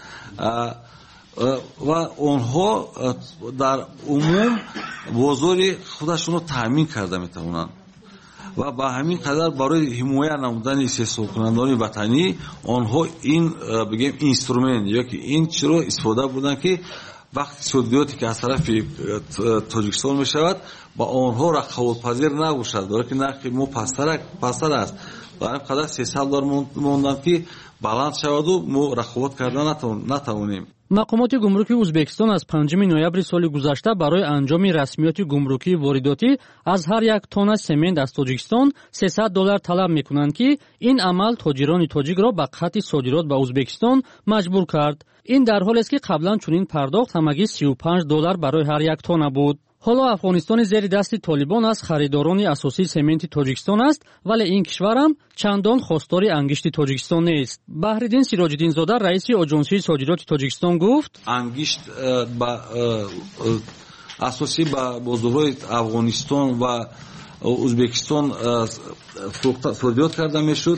و آنها در عموم بازار خودشون رو تامین کرده میتونن و با همین قدر برای حمایت نمودن استحصال کنندگان وطنی آنها این بگیم اینسترومنت یا که این چیزو استفاده بودن که وقتی صادراتی که از طرف تاجیکستان میشود با آنها رقابت پذیر نباشد، برای که نرخ ما پستر است و همین قدر 300 دلار موندن که بالانس شود و ما رقابت کردن نتوانیم. مقامات گمرکی ازبکستان از 5 نوامبر سال گذشته برای انجام رسمیات گمرکی وارداتی از هر یک تن سمنت از تاجیکستان 300 دلار طلب میکنند که این عمل تاجران تاجیک را به قطع صادرات به ازبکستان مجبور کرد. این در حالی است که قبلا چنین پرداخت همگی 35 دلار برای هر یک تن بود. حالا افغانستان زیر دست طالبان از خریداران اساسی سمنت تاجیکستان است، ولی این کشور هم چندان خواستار انگشت تاجیکستان نیست. بحرالدین سراج‌الدین زاده رئیس آژانسی صادرات تاجیکستان گفت انگشت با اساسی با بازارهای افغانستان و ازبکستان صادرات کرده میشد.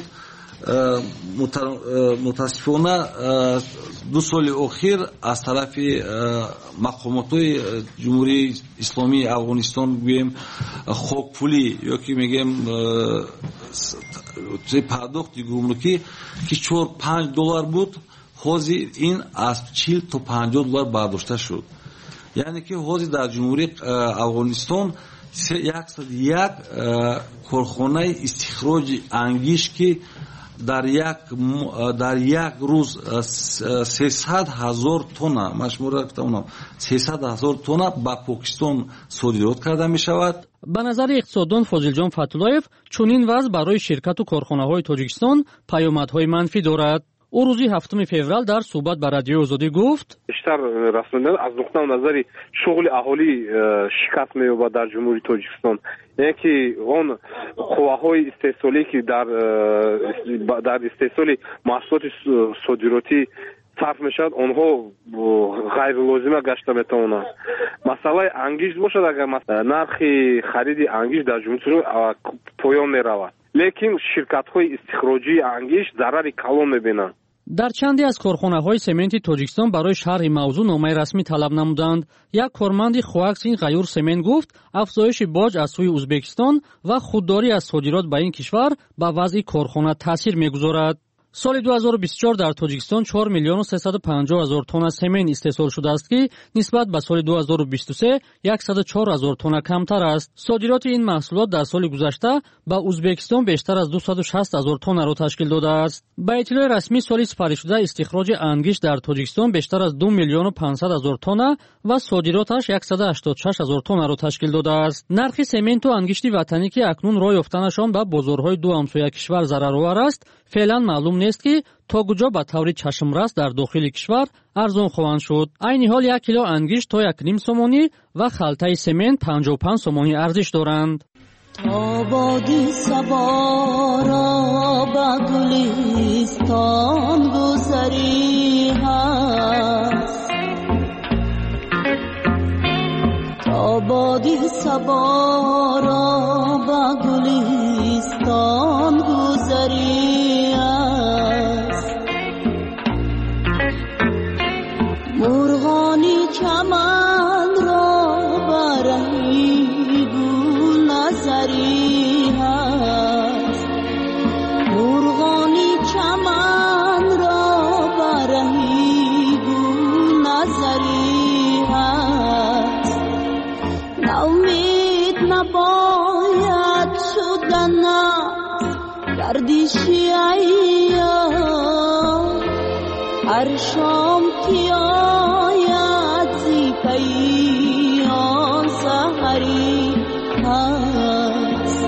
متاسفانه 2 سال اخیر از طرف مقامات جمهوری اسلامی افغانستان گویم خاکپولی یا که میگیم پرداخت گمرکی که 4-5 دلار بود، حاضر این از 40 تا 50 دلار برداشته شد. یعنی که حاضر در جمهوری افغانستان 101 کارخانه استخراج انگشت که در یک روز 300,000 تن مشمول گفتم 300,000 تن به پاکستان صادرات کرده می شود. به نظر اقتصاددان فاضل فتولایف چنین وضع برای شرکت و کارخانه‌های تاجیکستان پیامدهای منفی دارد. او روزی 7 فوریه در صحبت با رادیو آزادی گفت بیشتر رسانه‌ها از نقطه نظر شغل اهالی شکست می‌یابد در جمهوری تاجیکستان. یعنی که اون قواهای استحصالی که در استحصال محصولات صادراتی صرف میشد آنها غیر لازمه گشته میتوانند. مسئله انگشت باشد، اگر نرخ خرید انگشت در جمهوری پایان میرود، لیکن شرکت‌های استخراجی انگشت ضرر کلان می‌بینند. در چندی از کارخانه‌های سمنت تاجیکستان برای شرح موضوع نامه رسمی طلب نمودند. یک کارمند خواکس این غیور سمنت گفت افزایش باج از سوی ازبکستان و خودداری از صادرات به این کشور به وضع کارخانه تاثیر می‌گذارد. سال 2024 در تاجیکستان 4 میلیون و 350 هزار تن سمن استحصال شده است که نسبت به سال 2023 104 هزار تن کمتر است. صادرات این محصولات در سال گذشته به ازبکستان بیشتر از 260 هزار تن را تشکیل داده است. به اطلاع رسمی سالی سپری شده استخراج انگشت در تاجیکستان بیشتر از 2 میلیون و 500 هزار تن و صادراتش 186 هزار تن را تشکیل داده است. نرخ سمنت و انگشت وطنی که اکنون راه یافتنشان به بازارهای دو همسایه کشور ضررآور است، فعلا معلوم نیست که تا کجا به طور چشمرس در داخل کشور ارزان خواهند شد. عین حال 1 کیلو انگشت تا 1.5 سومانی و خلطه سمنت 55 سومانی ارزش دارند. آبادی سوارا با گلستان گذری هست، آبادی سوارا با گلستان گذری هست، مرغانی چمن را برهی گل نظری هست، مرغانی چمن را برهی گل نظری هست، ناامید نباید شدن گردشی ایام، هر شام که آید زی پیام سحری هست.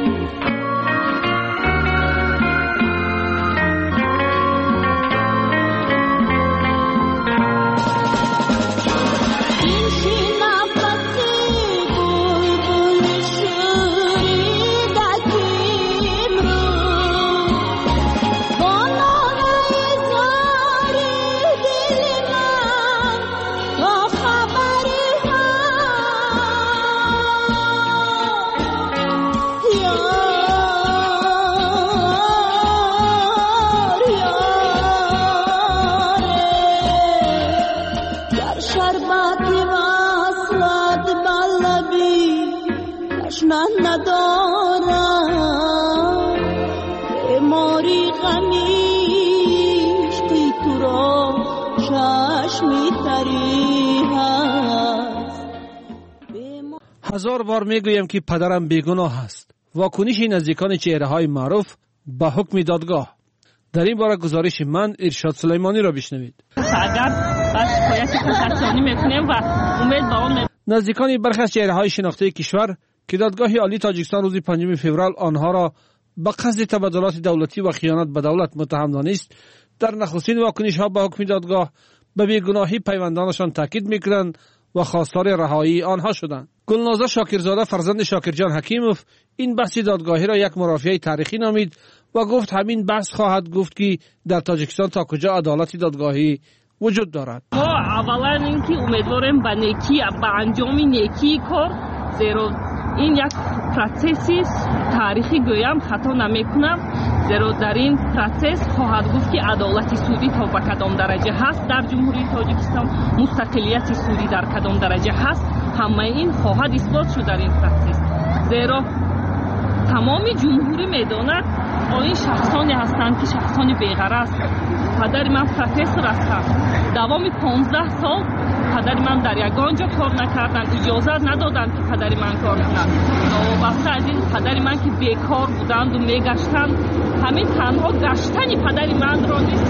هزار بار میگویم که پدرم بیگناه است. واکنش نزدیکان چهره‌های معروف به حکم دادگاه. در این باره گزارش من ارشاد سلیمانی را بشنوید. نزدیکان برخی از چهره‌های شناخته کشور که دادگاه عالی تاجیکستان روز 5 فوریه آنها را به قصد تبادلات دولتی و خیانت به دولت متهم دانست، در نخستین واکنش‌ها به حکم دادگاه به بیگناهی پیوندانشان تاکید می‌کردند و خواستار رهایی آنها شدند. گلنازه شاکرزاده فرزند شاکرجان حکیموف این بحث دادگاهی را یک مرافعه تاریخی نامید و گفت همین بحث خواهد گفت که در تاجیکستان تا کجا عدالت دادگاهی وجود دارد. ما اولا اینکه امیدواریم به نیکی به انجام نیکی کار، زیرا این یک پروسسی تاریخی گویم خطا نمیکنم، زیرا در این پروسس خواهد گفت که عدالت سودی تا به کدام درجه هست در جمهوری تاجیکستان، مستقلیت سودی در کدام درجه هست، همه این خواهد اثبات شد در این پروسس. زیرا تمام جمهوری میداند این شخصانی هستند که شخصانی بی‌غرض. پدر من پروفسور هستند، دوام 15 سال پدر من در یگانجا کار نکردند، اجازه ندادند که پدر من کار کند. واسه از این پدر من که بیکار بودند و میگشتند، همین تنها گشتن پدر من را نیست.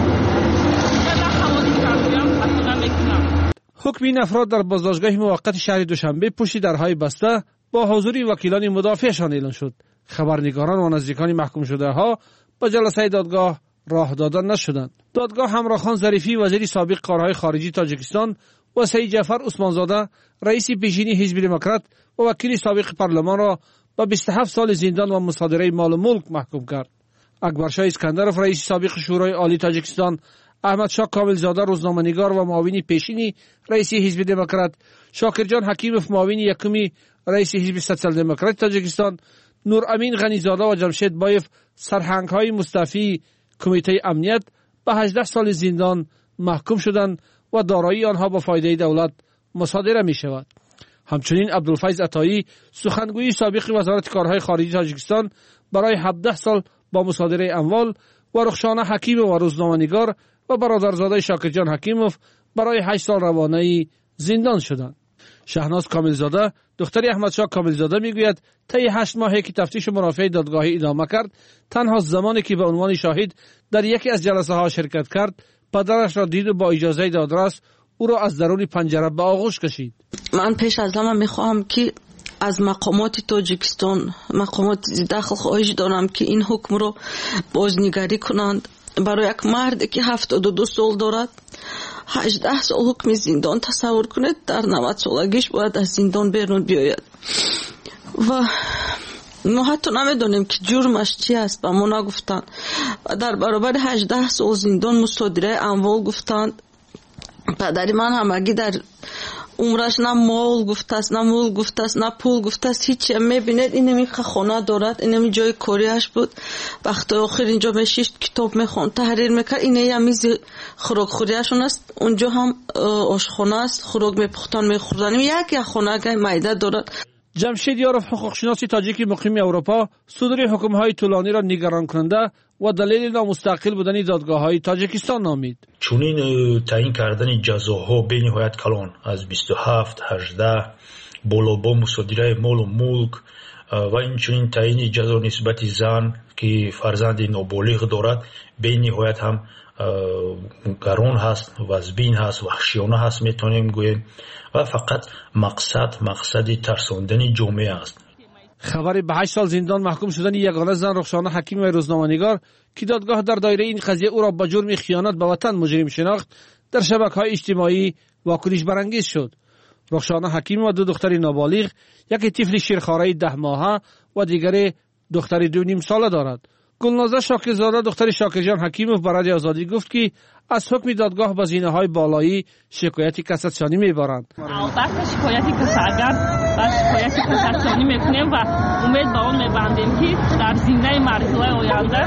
حکم این افراد در بازداشتگاه موقت شهر دوشنبه پشت درهای بسته با حضور وکیلان مدافعشان اعلان شد. خبرنگاران و نزدیکان محکوم شده ها به جلسه دادگاه راه داده نشدند. دادگاه همراخان ظریفی وزیر سابق کارهای خارجی تاجیکستان و سید جعفر عثمانزاده رئیس پیشین حزب دموکرات و وکیل سابق پارلمان را به 27 سال زندان و مصادره مال و ملک محکوم کرد. اکبرشاه اسکندرов رئیس سابق شورای عالی تاجیکستان، احمد شاه کاملزاده روزنامه‌نگار و معاون پیشین رئیس حزب دموکرات، شاکرجان حکیموف معاون یکم رئیس حزب سوسیال دموکرات تاجیکستان، نور امین غنیزاده و جمشید بایف سرهنگ‌های مستعفی کمیته امنیت به 18 سال زندان محکوم شدند و دارایی آنها با فایده دولت مصادره می شود. همچنین عبدالفیض عطایی سخنگوی سابق وزارت کارهای خارجی تاجیکستان برای 17 سال با مصادره اموال و رخشانه حکیموف و روزنامه‌نگار و برادرزاده شاکرجان حکیموف برای 8 سال روانه‌ای زندان شدند. شهناز کاملزاده دختری احمدشاه کاملزاده میگوید طی 8 ماهی که تفتیش مرافعه دادگاهی ادامه کرد، تنها زمانی که به عنوان شاهد در یکی از جلسه ها شرکت کرد، پدرش را دید و با اجازه دادرس او را از درون پنجره به آغوش کشید. من پیش از همه میخواهم که از مقامات تاجیکستان، مقامات داخل خواهش دارم که این حکم رو بازنگری کنند. برای یک مرد که 72 سال دارد 18 سال حکم زندان، تصور کنید در 90 سالگیش باید از زندان بیرون بیاید و ما حتی نمیدونیم که جرمش چی است. با ما نگفتن. در برابر 18 سال زندان مصادره اموال گفتند. پدری من همگی در عمرش نه مال گفته است، نه مول گفته است، نه پول گفته است، هیچی. میبینید اینمی خانه دارد، اینمی جای کاریش بود. وقت آخر اینجا میشیشت کتاب میخوند، تحریر میکرد. اینه یه میز خوراک خوریشون است، اونجا هم آشخانه است، خوراک میپختن میخوردن. یک خانه معده دارد. جمشید یاروف حقوقشناس تاجیک مقیم اروپا صدور حکم‌های طولانی را نگران کننده و دلیل نامستقل بودن دادگاه‌های تاجیکستان نامید. چونین تعیین کردن جزاها به نهایت کلان از 27 18 بالا با مصادره مال و ملک و اینچنین تعیین جزا نسبت زن که فرزند نابالغ دارد به نهایت هم گران هست، وزبین هست، وحشیانه هست میتونیم گوییم و فقط مقصد ترساندن جامعه است. خبری به 8 سال زندان محکوم شدن یگانه زن رخشانه حکیم و روزنامه‌نگار که دادگاه در دایره این قضیه او را به جرم خیانت به وطن مجرم شناخت، در شبکه‌های اجتماعی واکنش برانگیز شد. رخشانه حکیم و 2 دختر نابالغ، یکی طفل شیرخواره 10 ماهه و دیگری دختر 2.5 ساله دارد. گلنازه شاکرزاده دختر شاکرجان حکیموف برای آزادی گفت که از حکم دادگاه با زینه‌های بالایی شکایتی کساتشانی می‌برند. البته شکایتی اگر شکایتی کساتشانی می‌کنیم و امید به آن می‌بندیم که در زمینه مرحله آینده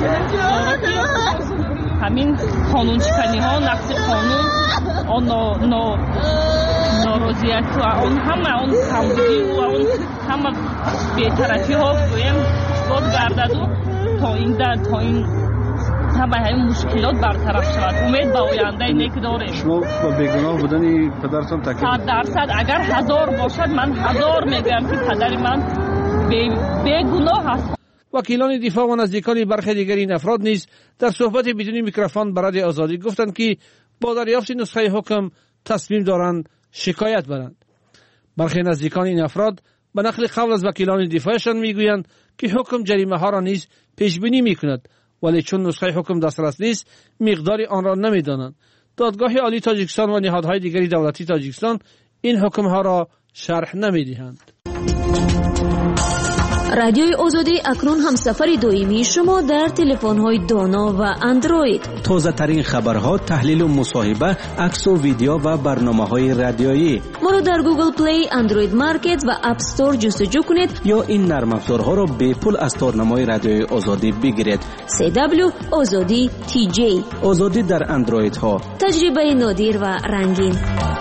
همین قانونشکنی‌ها، نقض قانون، آن ناراضیت و آن همه آن کمبودی و آن همه بی‌طرفی‌ها گویم باز گردد و تا این همه مشکلات برطرف شود. امید به آینده اینه داریم. شما با بیگناه بودن پدرتان تاکید 100% اگر 1000 باشد من 1000 میگم که پدر من بیگناه است. وکیلان دفاع و نزدیکان برخی دیگر این افراد نیز در صحبت بدون میکروفون برای آزادی گفتند که با دریافت نسخه حکم تصمیم دارند شکایت برند. برخی نزدیکان این افراد به نقل قول از وکیلان دفاعشان میگویند که حکم جریمه ها را نیز پیش بینی میکند، ولی چون نسخه حکم دسترس نیست مقدار آن را نمیدانند. دادگاه عالی تاجیکستان و نهادهای دیگری دولتی تاجیکستان این حکم ها را شرح نمیدهند. رادیوی آزادی اکنون همسفر دویمی شما در تلفن‌های دانا و اندروید. تازه ترین خبرها، تحلیل و مصاحبه، عکس و ویدیو و برنامه‌های رادیویی. ما را در گوگل پلی، اندروید مارکت و اپ استور جستجو کنید یا این نرم افزارها را به پول از تارنمای رادیوی آزادی بگیرید. CW آزادی TJ. آزادی در اندروید ها. تجربه نادر و رنگین.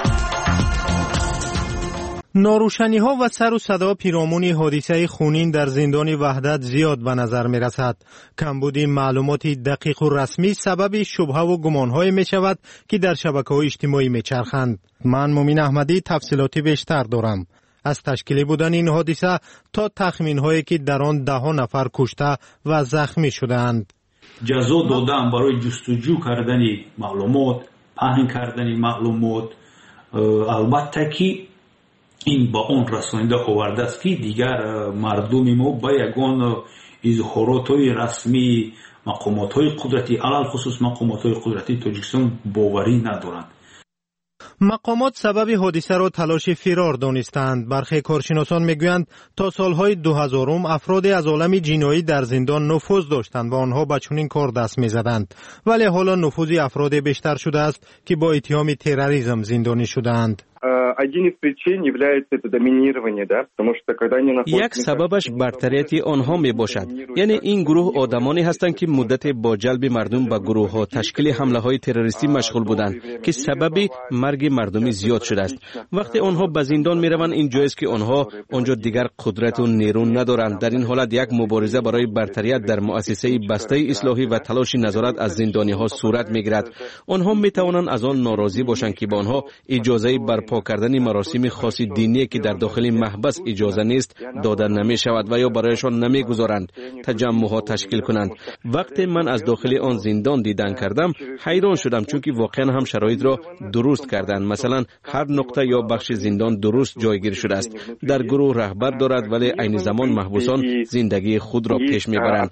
ناروشنی ها و سر و صدا پیرامون حادثه خونین در زندان وحدت زیاد به نظر می رسد. کمبود معلومات دقیق و رسمی سبب شبهه و گمان های می شود که در شبکه‌های اجتماعی می چرخند. من مومین احمدی تفصیلاتی بیشتر دارم. از تشکیل بودن این حادثه تا تخمین هایی که در آن 10 نفر کشته و زخمی شدند. جزا دادن برای جستجو کردن معلومات، پهن کردن معلومات، البته که این با اون رساننده آورده است که دیگر مردم ما با یگان اظهارات‌های رسمی مقامات‌های قدرتی، علل خصوص مقامات‌های قدرتی تاجیکستان باوری ندارند. مقامات سبب حادثه را تلاش فرار دانستند. برخی کارشناسان میگویند تا سالهای 2000 افرادی از عالم جنایی در زندان نفوذ داشتند و آنها به چنین کار دست میزدند، ولی حالا نفوذ افراد بیشتر شده است که با اتهام تروریسم زندانی شدند. یک سببش برتریت آنها می باشد. یعنی این گروه آدمانی هستند که مدت با جلب مردم به گروه ها تشکیل حمله های تروریستی مشغول بودند که سبب مرگ مردمی زیاد شده است. وقتی آنها به زندان می روند این جایست که آنها آنجا دیگر قدرت و نیرو ندارند. در این حالت یک مبارزه برای برتریت در مؤسسه بسته اصلاحی و تلاش نظارت از زندانی ها صورت می گیرد. آنها می توانند از آن ناراضی باشند که به آنها اجازه برپا کردن مراسم خاص دینی که در داخل محبس اجازه نیست داده نمی شود و یا برایشان نمی گذارند تجمع تشکیل کنند. وقتی من از داخل آن زندان دیدن کردم حیران شدم، چون که واقعا هم شرایط را درست کردند. مثلا هر نقطه یا بخش زندان درست جایگیر شده است. در گروه رهبر دارد ولی عین زمان محبوسان زندگی خود را پیش میبرند.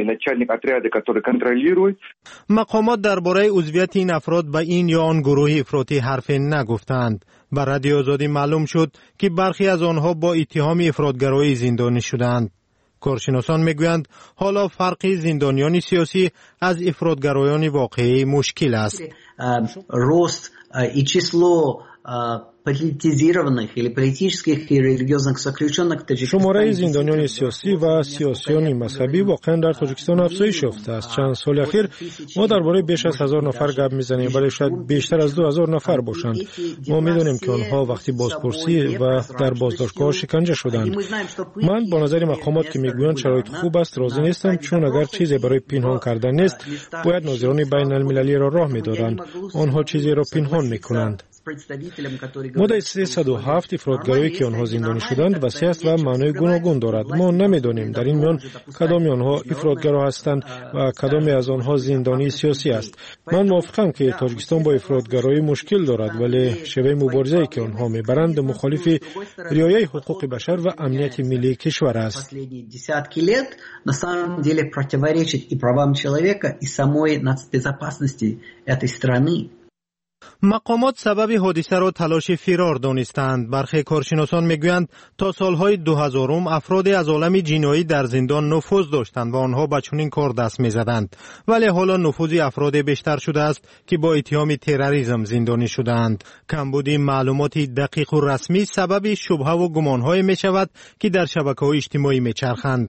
مقامات درباره عضویت این افراد به این یا آن گروه افراطی حرف نگفتند. بر رادیو آزادی معلوم شد که برخی از آنها با اتهام افراطگرایی زندانی شدند. کارشناسان میگویند حالا فرق زندانیان سیاسی از افراطگرایان واقعی مشکل است. Рост и число политизированных или политических и религиозных заключенных в Таджикистане. شماره زندانیان سیاسی و سیاسیان مذهبی واقعا در تاجیکستان افزایش یافته است. چند سال اخیر ما درباره بیش از 1000 نفر گپ میزنیم، ولی شاید بیشتر از 2000 نفر باشند. ما میدونیم که آنها وقتی بازپرسی و در بازداشتگاه شکنجه شدند. من با نظر مقامات که میگویند شرایط خوب است راضی نیستم، چون اگر چیزی برای پنهان کردن نیست باید ناظران بین المللی را راه میدادند. آنها چیزی را پنهان میکنند. مدت 307 افراطگرایی که آنها زندانی شدند وسیع است و معنای گوناگون دارد. ما نمیدانیم در این میان کدام آنها افراطگرا هستند و کدام از آنها زندانی سیاسی است. من موافقم که تاجیکستان با افراطگرایی مشکل دارد، ولی شیوه مبارزه‌ای که آنها میبرند مخالف رعایت حقوق بشر و امنیت ملی کشور است. Десятки лет на самом деле противоречит и правам человека, и самой нацбезопасности этой страны. مقامات سبب حادثه را تلاش فرار دانستند. برخی کارشناسان میگویند تا سالهای 2000 افرادی از عالم جنایی در زندان نفوذ داشتند و آنها به چنین کار دست میزدند، ولی حالا نفوذ افراد بیشتر شده است که با اتهام تروریسم زندانی شدند. کمبود معلومات دقیق و رسمی سبب شبهه و گمانهای می شود که در شبکه‌های اجتماعی میچرخند.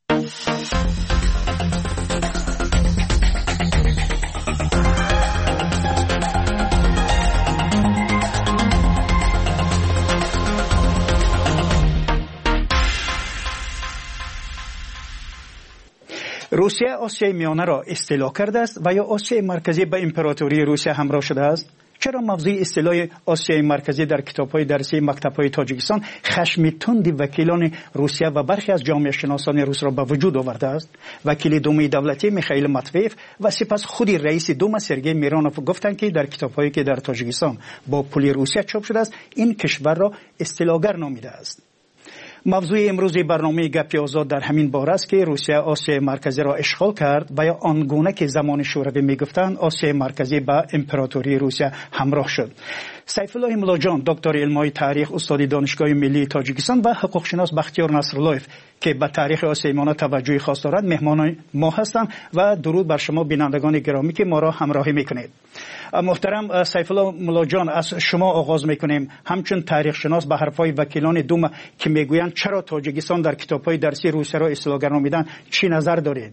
روسیه آسیای میانه را استیلا کرده است و یا آسیای مرکزی به امپراتوری روسیه همراه شده است؟ چرا موضوع اصطلاح آسیای مرکزی در کتاب‌های درسی مکتب‌های تاجیکستان خشم تند وکیلان روسیه و برخی از جامعه شناسان روس را به وجود آورده است؟ وکیل دوم دولتی میخائیل ماتویف و سپس خود رئیس دوم سرگئی میرانوف گفتند که در کتاب‌هایی که در تاجیکستان با پول روسیه چاپ شده است این کشور را استیلاگر نامیده است. موضوع امروزی برنامه گپ آزاد در همین باره است که روسیه آسیای مرکزی را اشغال کرد و یا آنگونه که زمان شوروی میگفتند آسیای مرکزی با امپراتوری روسیه همراه شد. سیف الله ملاجان دکتر علمای تاریخ استاد دانشگاه ملی تاجیکستان و حقوق شناس بختیار نصراللهیف که به تاریخ آسیای میانه توجه خاص دارد مهمان ما هستند و درود بر شما بینندگان گرامی که ما را همراهی میکنید. محترم سیف الله ملاجان، از شما آغاز میکنیم. همچون تاریخ شناس به حرفای وکیلان دوم که میگویند چرا تاجیکستان در کتاب‌های درسی روسیه را اصطلاحگر نامیدن چی نظر دارید؟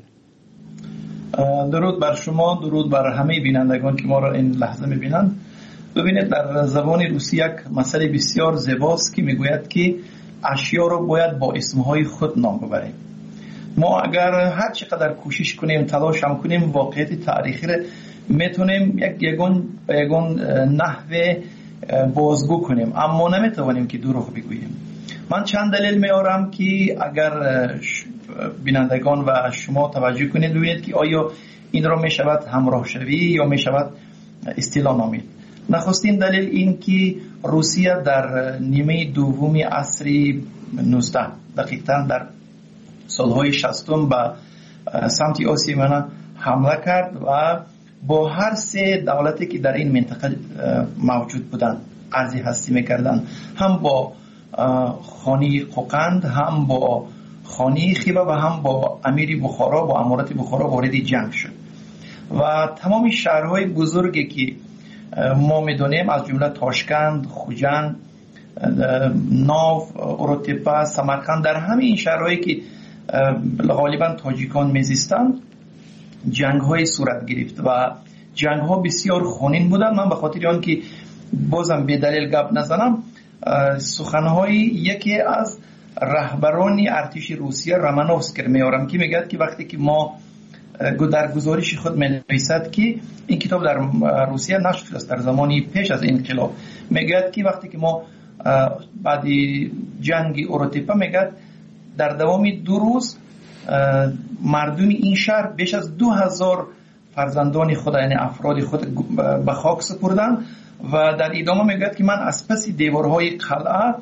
درود بر شما، درود بر همه بینندگان که ما را این لحظه میبینند. ببینید در زبان روسی یک مسئله بسیار زیباست که میگوید که اشیا را باید با اسمهای خود نام ببریم. ما اگر هر چقدر کوشش کنیم تلاش هم کنیم واقعیت تاریخی را میتونیم یگون نحوه بازگو کنیم، اما نمیتوانیم که دروغ بگوییم. من چند دلیل میارم که اگر بینندگان و شما توجه کنید ببینید که آیا این را میشود همراه شوی یا میشود اصطلاح نامید. نخستین دلیل این که روسیه در نیمه دوم عصر 19 دقیقاً در سالهای 60 به سمت آسیای میانه حمله کرد و با هر سه دولتی که در این منطقه موجود بودند عرض هستی میکردند، هم با خانی قوقند، هم با خانی خیبه و هم با امیر بخارا با امارت بخارا وارد جنگ شد و تمام شهرهای بزرگی که ما میدونیم از جمله تاشکند، خوجند، ناف، اروتیپا، سمرقند، در همه این شهرهایی که غالبا تاجیکان میزیستند جنگ های صورت گرفت و جنگ ها بسیار خونین بودن. من به خاطر آن که بازم به دلیل گپ نزنم سخنهای یکی از رهبران ارتش روسیه رامانوفسکی میارم که میگه که وقتی که ما در گزارش خود می‌نویسد که این کتاب در روسیه نشر شده است در زمانی پیش از انقلاب، میگه که وقتی که ما بعد جنگ اروتیپا میگه در دوام 2 روز مردم این شهر بیش از 2000 فرزندان خود یعنی افراد خود به خاک سپردن و در ادامه میگه که من از پس دیوارهای قلعه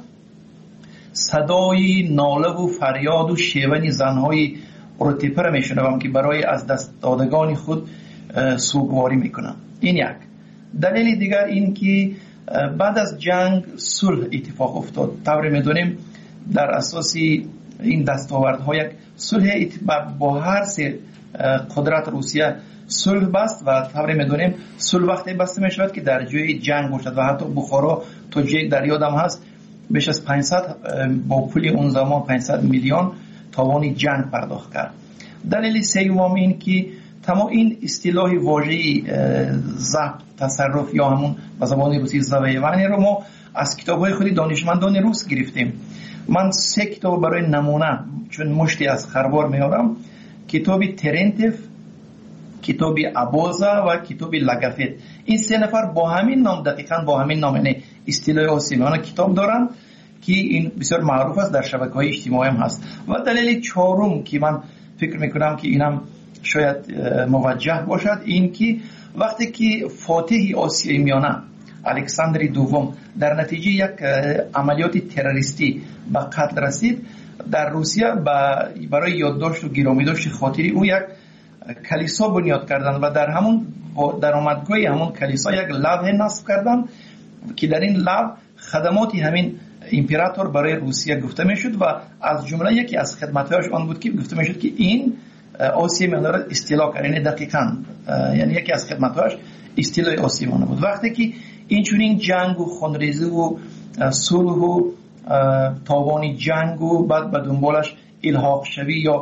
صدای ناله و فریاد و شیون زنهای اروتیپا را میشنوم که برای از دست دادگان خود سوگواری میکنم. این یک دلیل دیگر این که بعد از جنگ صلح اتفاق افتاد. طوری میدونیم در اساس این دستاوردها یک صلح با هر سه قدرت روسیه صلح بست و طوری میدونیم صلح وقتی بسته میشود که در جای جنگ باشد و حتی بخارا تو یک در یادم هست بیش از 500 با پول اون زمان 500 میلیون تاوان جنگ پرداخت کرد. دلیل سوم این که تمام این اصطلاح واژه‌ای ضبط تصرف یا همون به زبان روسی زویوانی رو ما از کتاب‌های خود دانشمندان روس گرفتیم. من 3 کتاب برای نمونه چون مشتی از خروار میارم، کتاب ترنتف، کتاب ابوزا و کتاب لگافت. این 3 نفر با همین نام دقیقاً با همین نام یعنی اصطلاح آسیمیانه کتاب دارن که این بسیار معروف است در شبکه‌های اجتماعی هم هست. و دلیل چهارم که من فکر میکنم که اینم شاید موجه باشد این که وقتی که فاتح آسیای میانه الکساندر دوم در نتیجه یک عملیات تروریستی به قتل رسید، در روسیه برای یادداشت و گرامیداشت خاطری او یک کلیسا بنیاد کردند و در همون درآمدگاه همون کلیسا یک لوح نصب کردند که در این لوح خدمات همین امپراتور برای روسیه گفته میشد و از جمله یکی از خدماتش آن بود که گفته میشد که این آسیا میانه را اصطلاح کرد. یعنی دقیقاً یعنی یکی از خدماتش اصطلاح آسیا میانه بود. وقتی که این چنین جنگ و خونریزی و صلح و تاوان جنگ و بعد به دنبالش الحاق شوی یا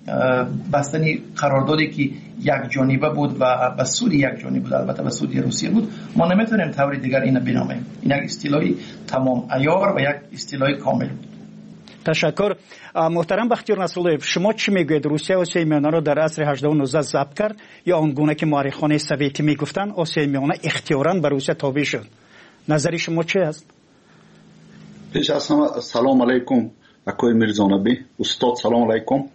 بستنی قراردادی که یک جانبه بود و به سود یک جانبه بود، البته به سود روسیه بود، ما نمیتونیم طور دیگر اینو بنامیم. این یک اصطلاحی تمام عیار و یک اصطلاح کامل بود. تشکر. محترم بختیار نصراللویف، شما چی میگوید؟ روسیه آسیای میانه را در عصر 18 و 19 ضبط کرد یا آن گونه که مورخان سوویتی میگفتن آسیای میانه اختیاراً به روسیه تابع شد؟ نظر شما چی است؟ پیش از همه سلام علیکم اکوی میرزانبی استاد، سلام علیکم.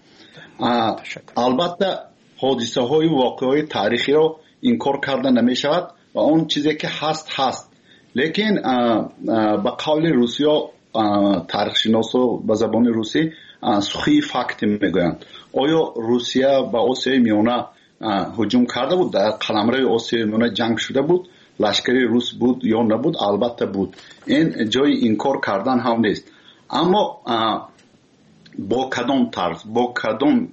البته حادثه های واقعی تاریخی را انکار کرده نمی شود و اون چیزی که هست لیکن به قول روسیه تاریخ شناسا به زبان روسی سخی فکت میگویند. آیا روسیه به آسیای میانه هجوم کرده بود؟ در قلمرو آسیای میانه جنگ شده بود؟ لشکری روس بود یا نبود؟ البته بود. این جای انکار کردن هم نیست. اما با کدام طرز، با کدام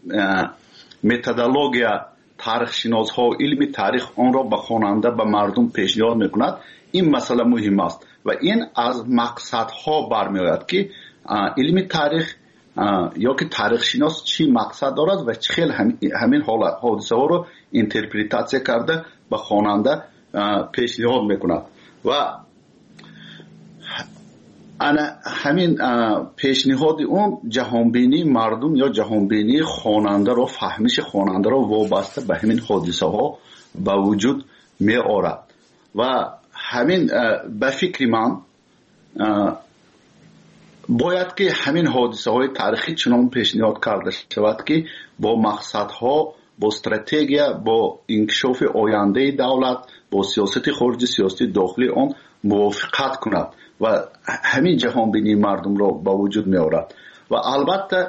متدولوژیا تاریخ شناس ها علم تاریخ آن را به خواننده به مردم پیشنهاد میکند، این مسئله مهم است و این از مقصد ها برمیآید که علم تاریخ یا که تاریخ شناس چی مقصد دارد و چه خیلی همین حادثه ها رو اینترپریتاسیون کرده به خواننده پیشنهاد میکند و انا همین پیشنهاد اون جهانبینی مردم یا جهانبینی خواننده رو، فهمش خواننده رو وابسته به همین حادثه ها به وجود می آورد و همین به فکر من باید که همین حادثه های تاریخی چنان پیشنهاد کرده شود که با مقصد ها، با استراتژی، با انکشاف آینده دولت، با سیاست خارجی، سیاست داخلی آن موافقت کند و همین جهان بینی مردم را با وجود می آورد. و البته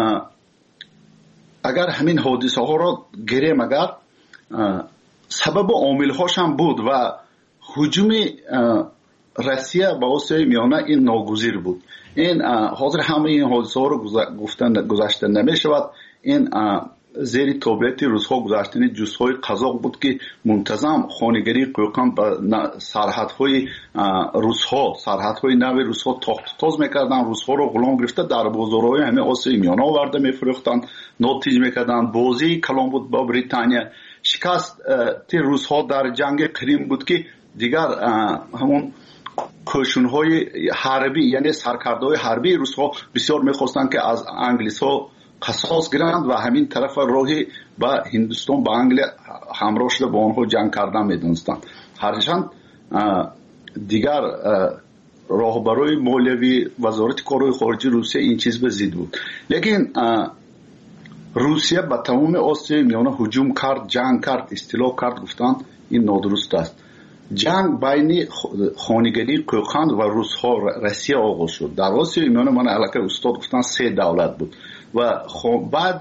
اگر همین حادثه ها را گریم، اگر سبب عامل هاش هم بود و هجوم روسیه به آسیای میانه این ناگزیر بود. این حاضر همه این حادثه ها رو گذشته نمی شود. این زیر تابعیت روس‌ها گذاشتن جزهای قزاق بود که منتظم خانگری قوقان به سرحدهای روس‌ها، سرحدهای نو روس‌ها تاخت تاز میکردن، روس‌ها رو غلام گرفته در بازارهای همه آسیای میانه آورده میفروختند، ناتیج میکردن. بازی کلان بود با بریتانیا. شکست روس‌ها در جنگ کریم بود که دیگر همون کوشش‌های حربی یعنی سرکردهای حربی روس‌ها بسیار می‌خواستند که از انگلیس‌ها قصاص گیرند و همین طرف راهی به هندوستان با انگلیس همراه شده با آنها جنگ کردن می‌دونستند. هرچند دیگر راهبرای مولوی وزارت کارهای خارجه روسیه این چیز به ضد بود. لیکن روسیه به تمام آسیای میانه هجوم کرد، جنگ کرد، استیلا کرد. گفتند این نادرست است. جنگ بین خانگری قوقند و روس‌ها روسیه آغاز شد. در آسیای میانه من علاقه استاد گفتن 3 دولت بود و بعد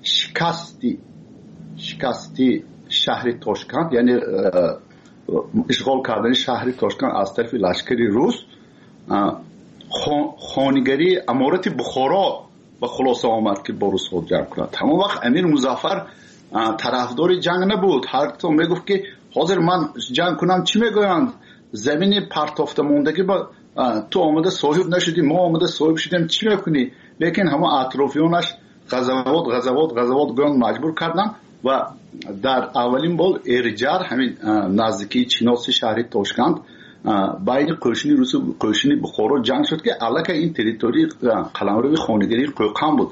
شکستی شهر تاشکند یعنی اشغال کردن شهر تاشکند از طرف لشکر روس، خانگری امارت بخارا به خلاصه آمد که با روس‌ها جنگ کند. همون وقت امیر مظفر طرفدار جنگ نبود. هر کس میگفت که حاضر من جنگ کنم چی میگویند، زمین پرتافته موندگی با تو آمده صاحب نشدی، ما آمده صاحب شدیم، چی میکنی؟ لیکن همه اطرافیانش غزوات گویان مجبور کردن و در اولین بار ارجار همین نزدیکی چیناسی شهر تاشکند بین قوشنی روس و قوشنی بخارا جنگ شد که علاقه این تریتوری قلمرو خانگری قوقان بود.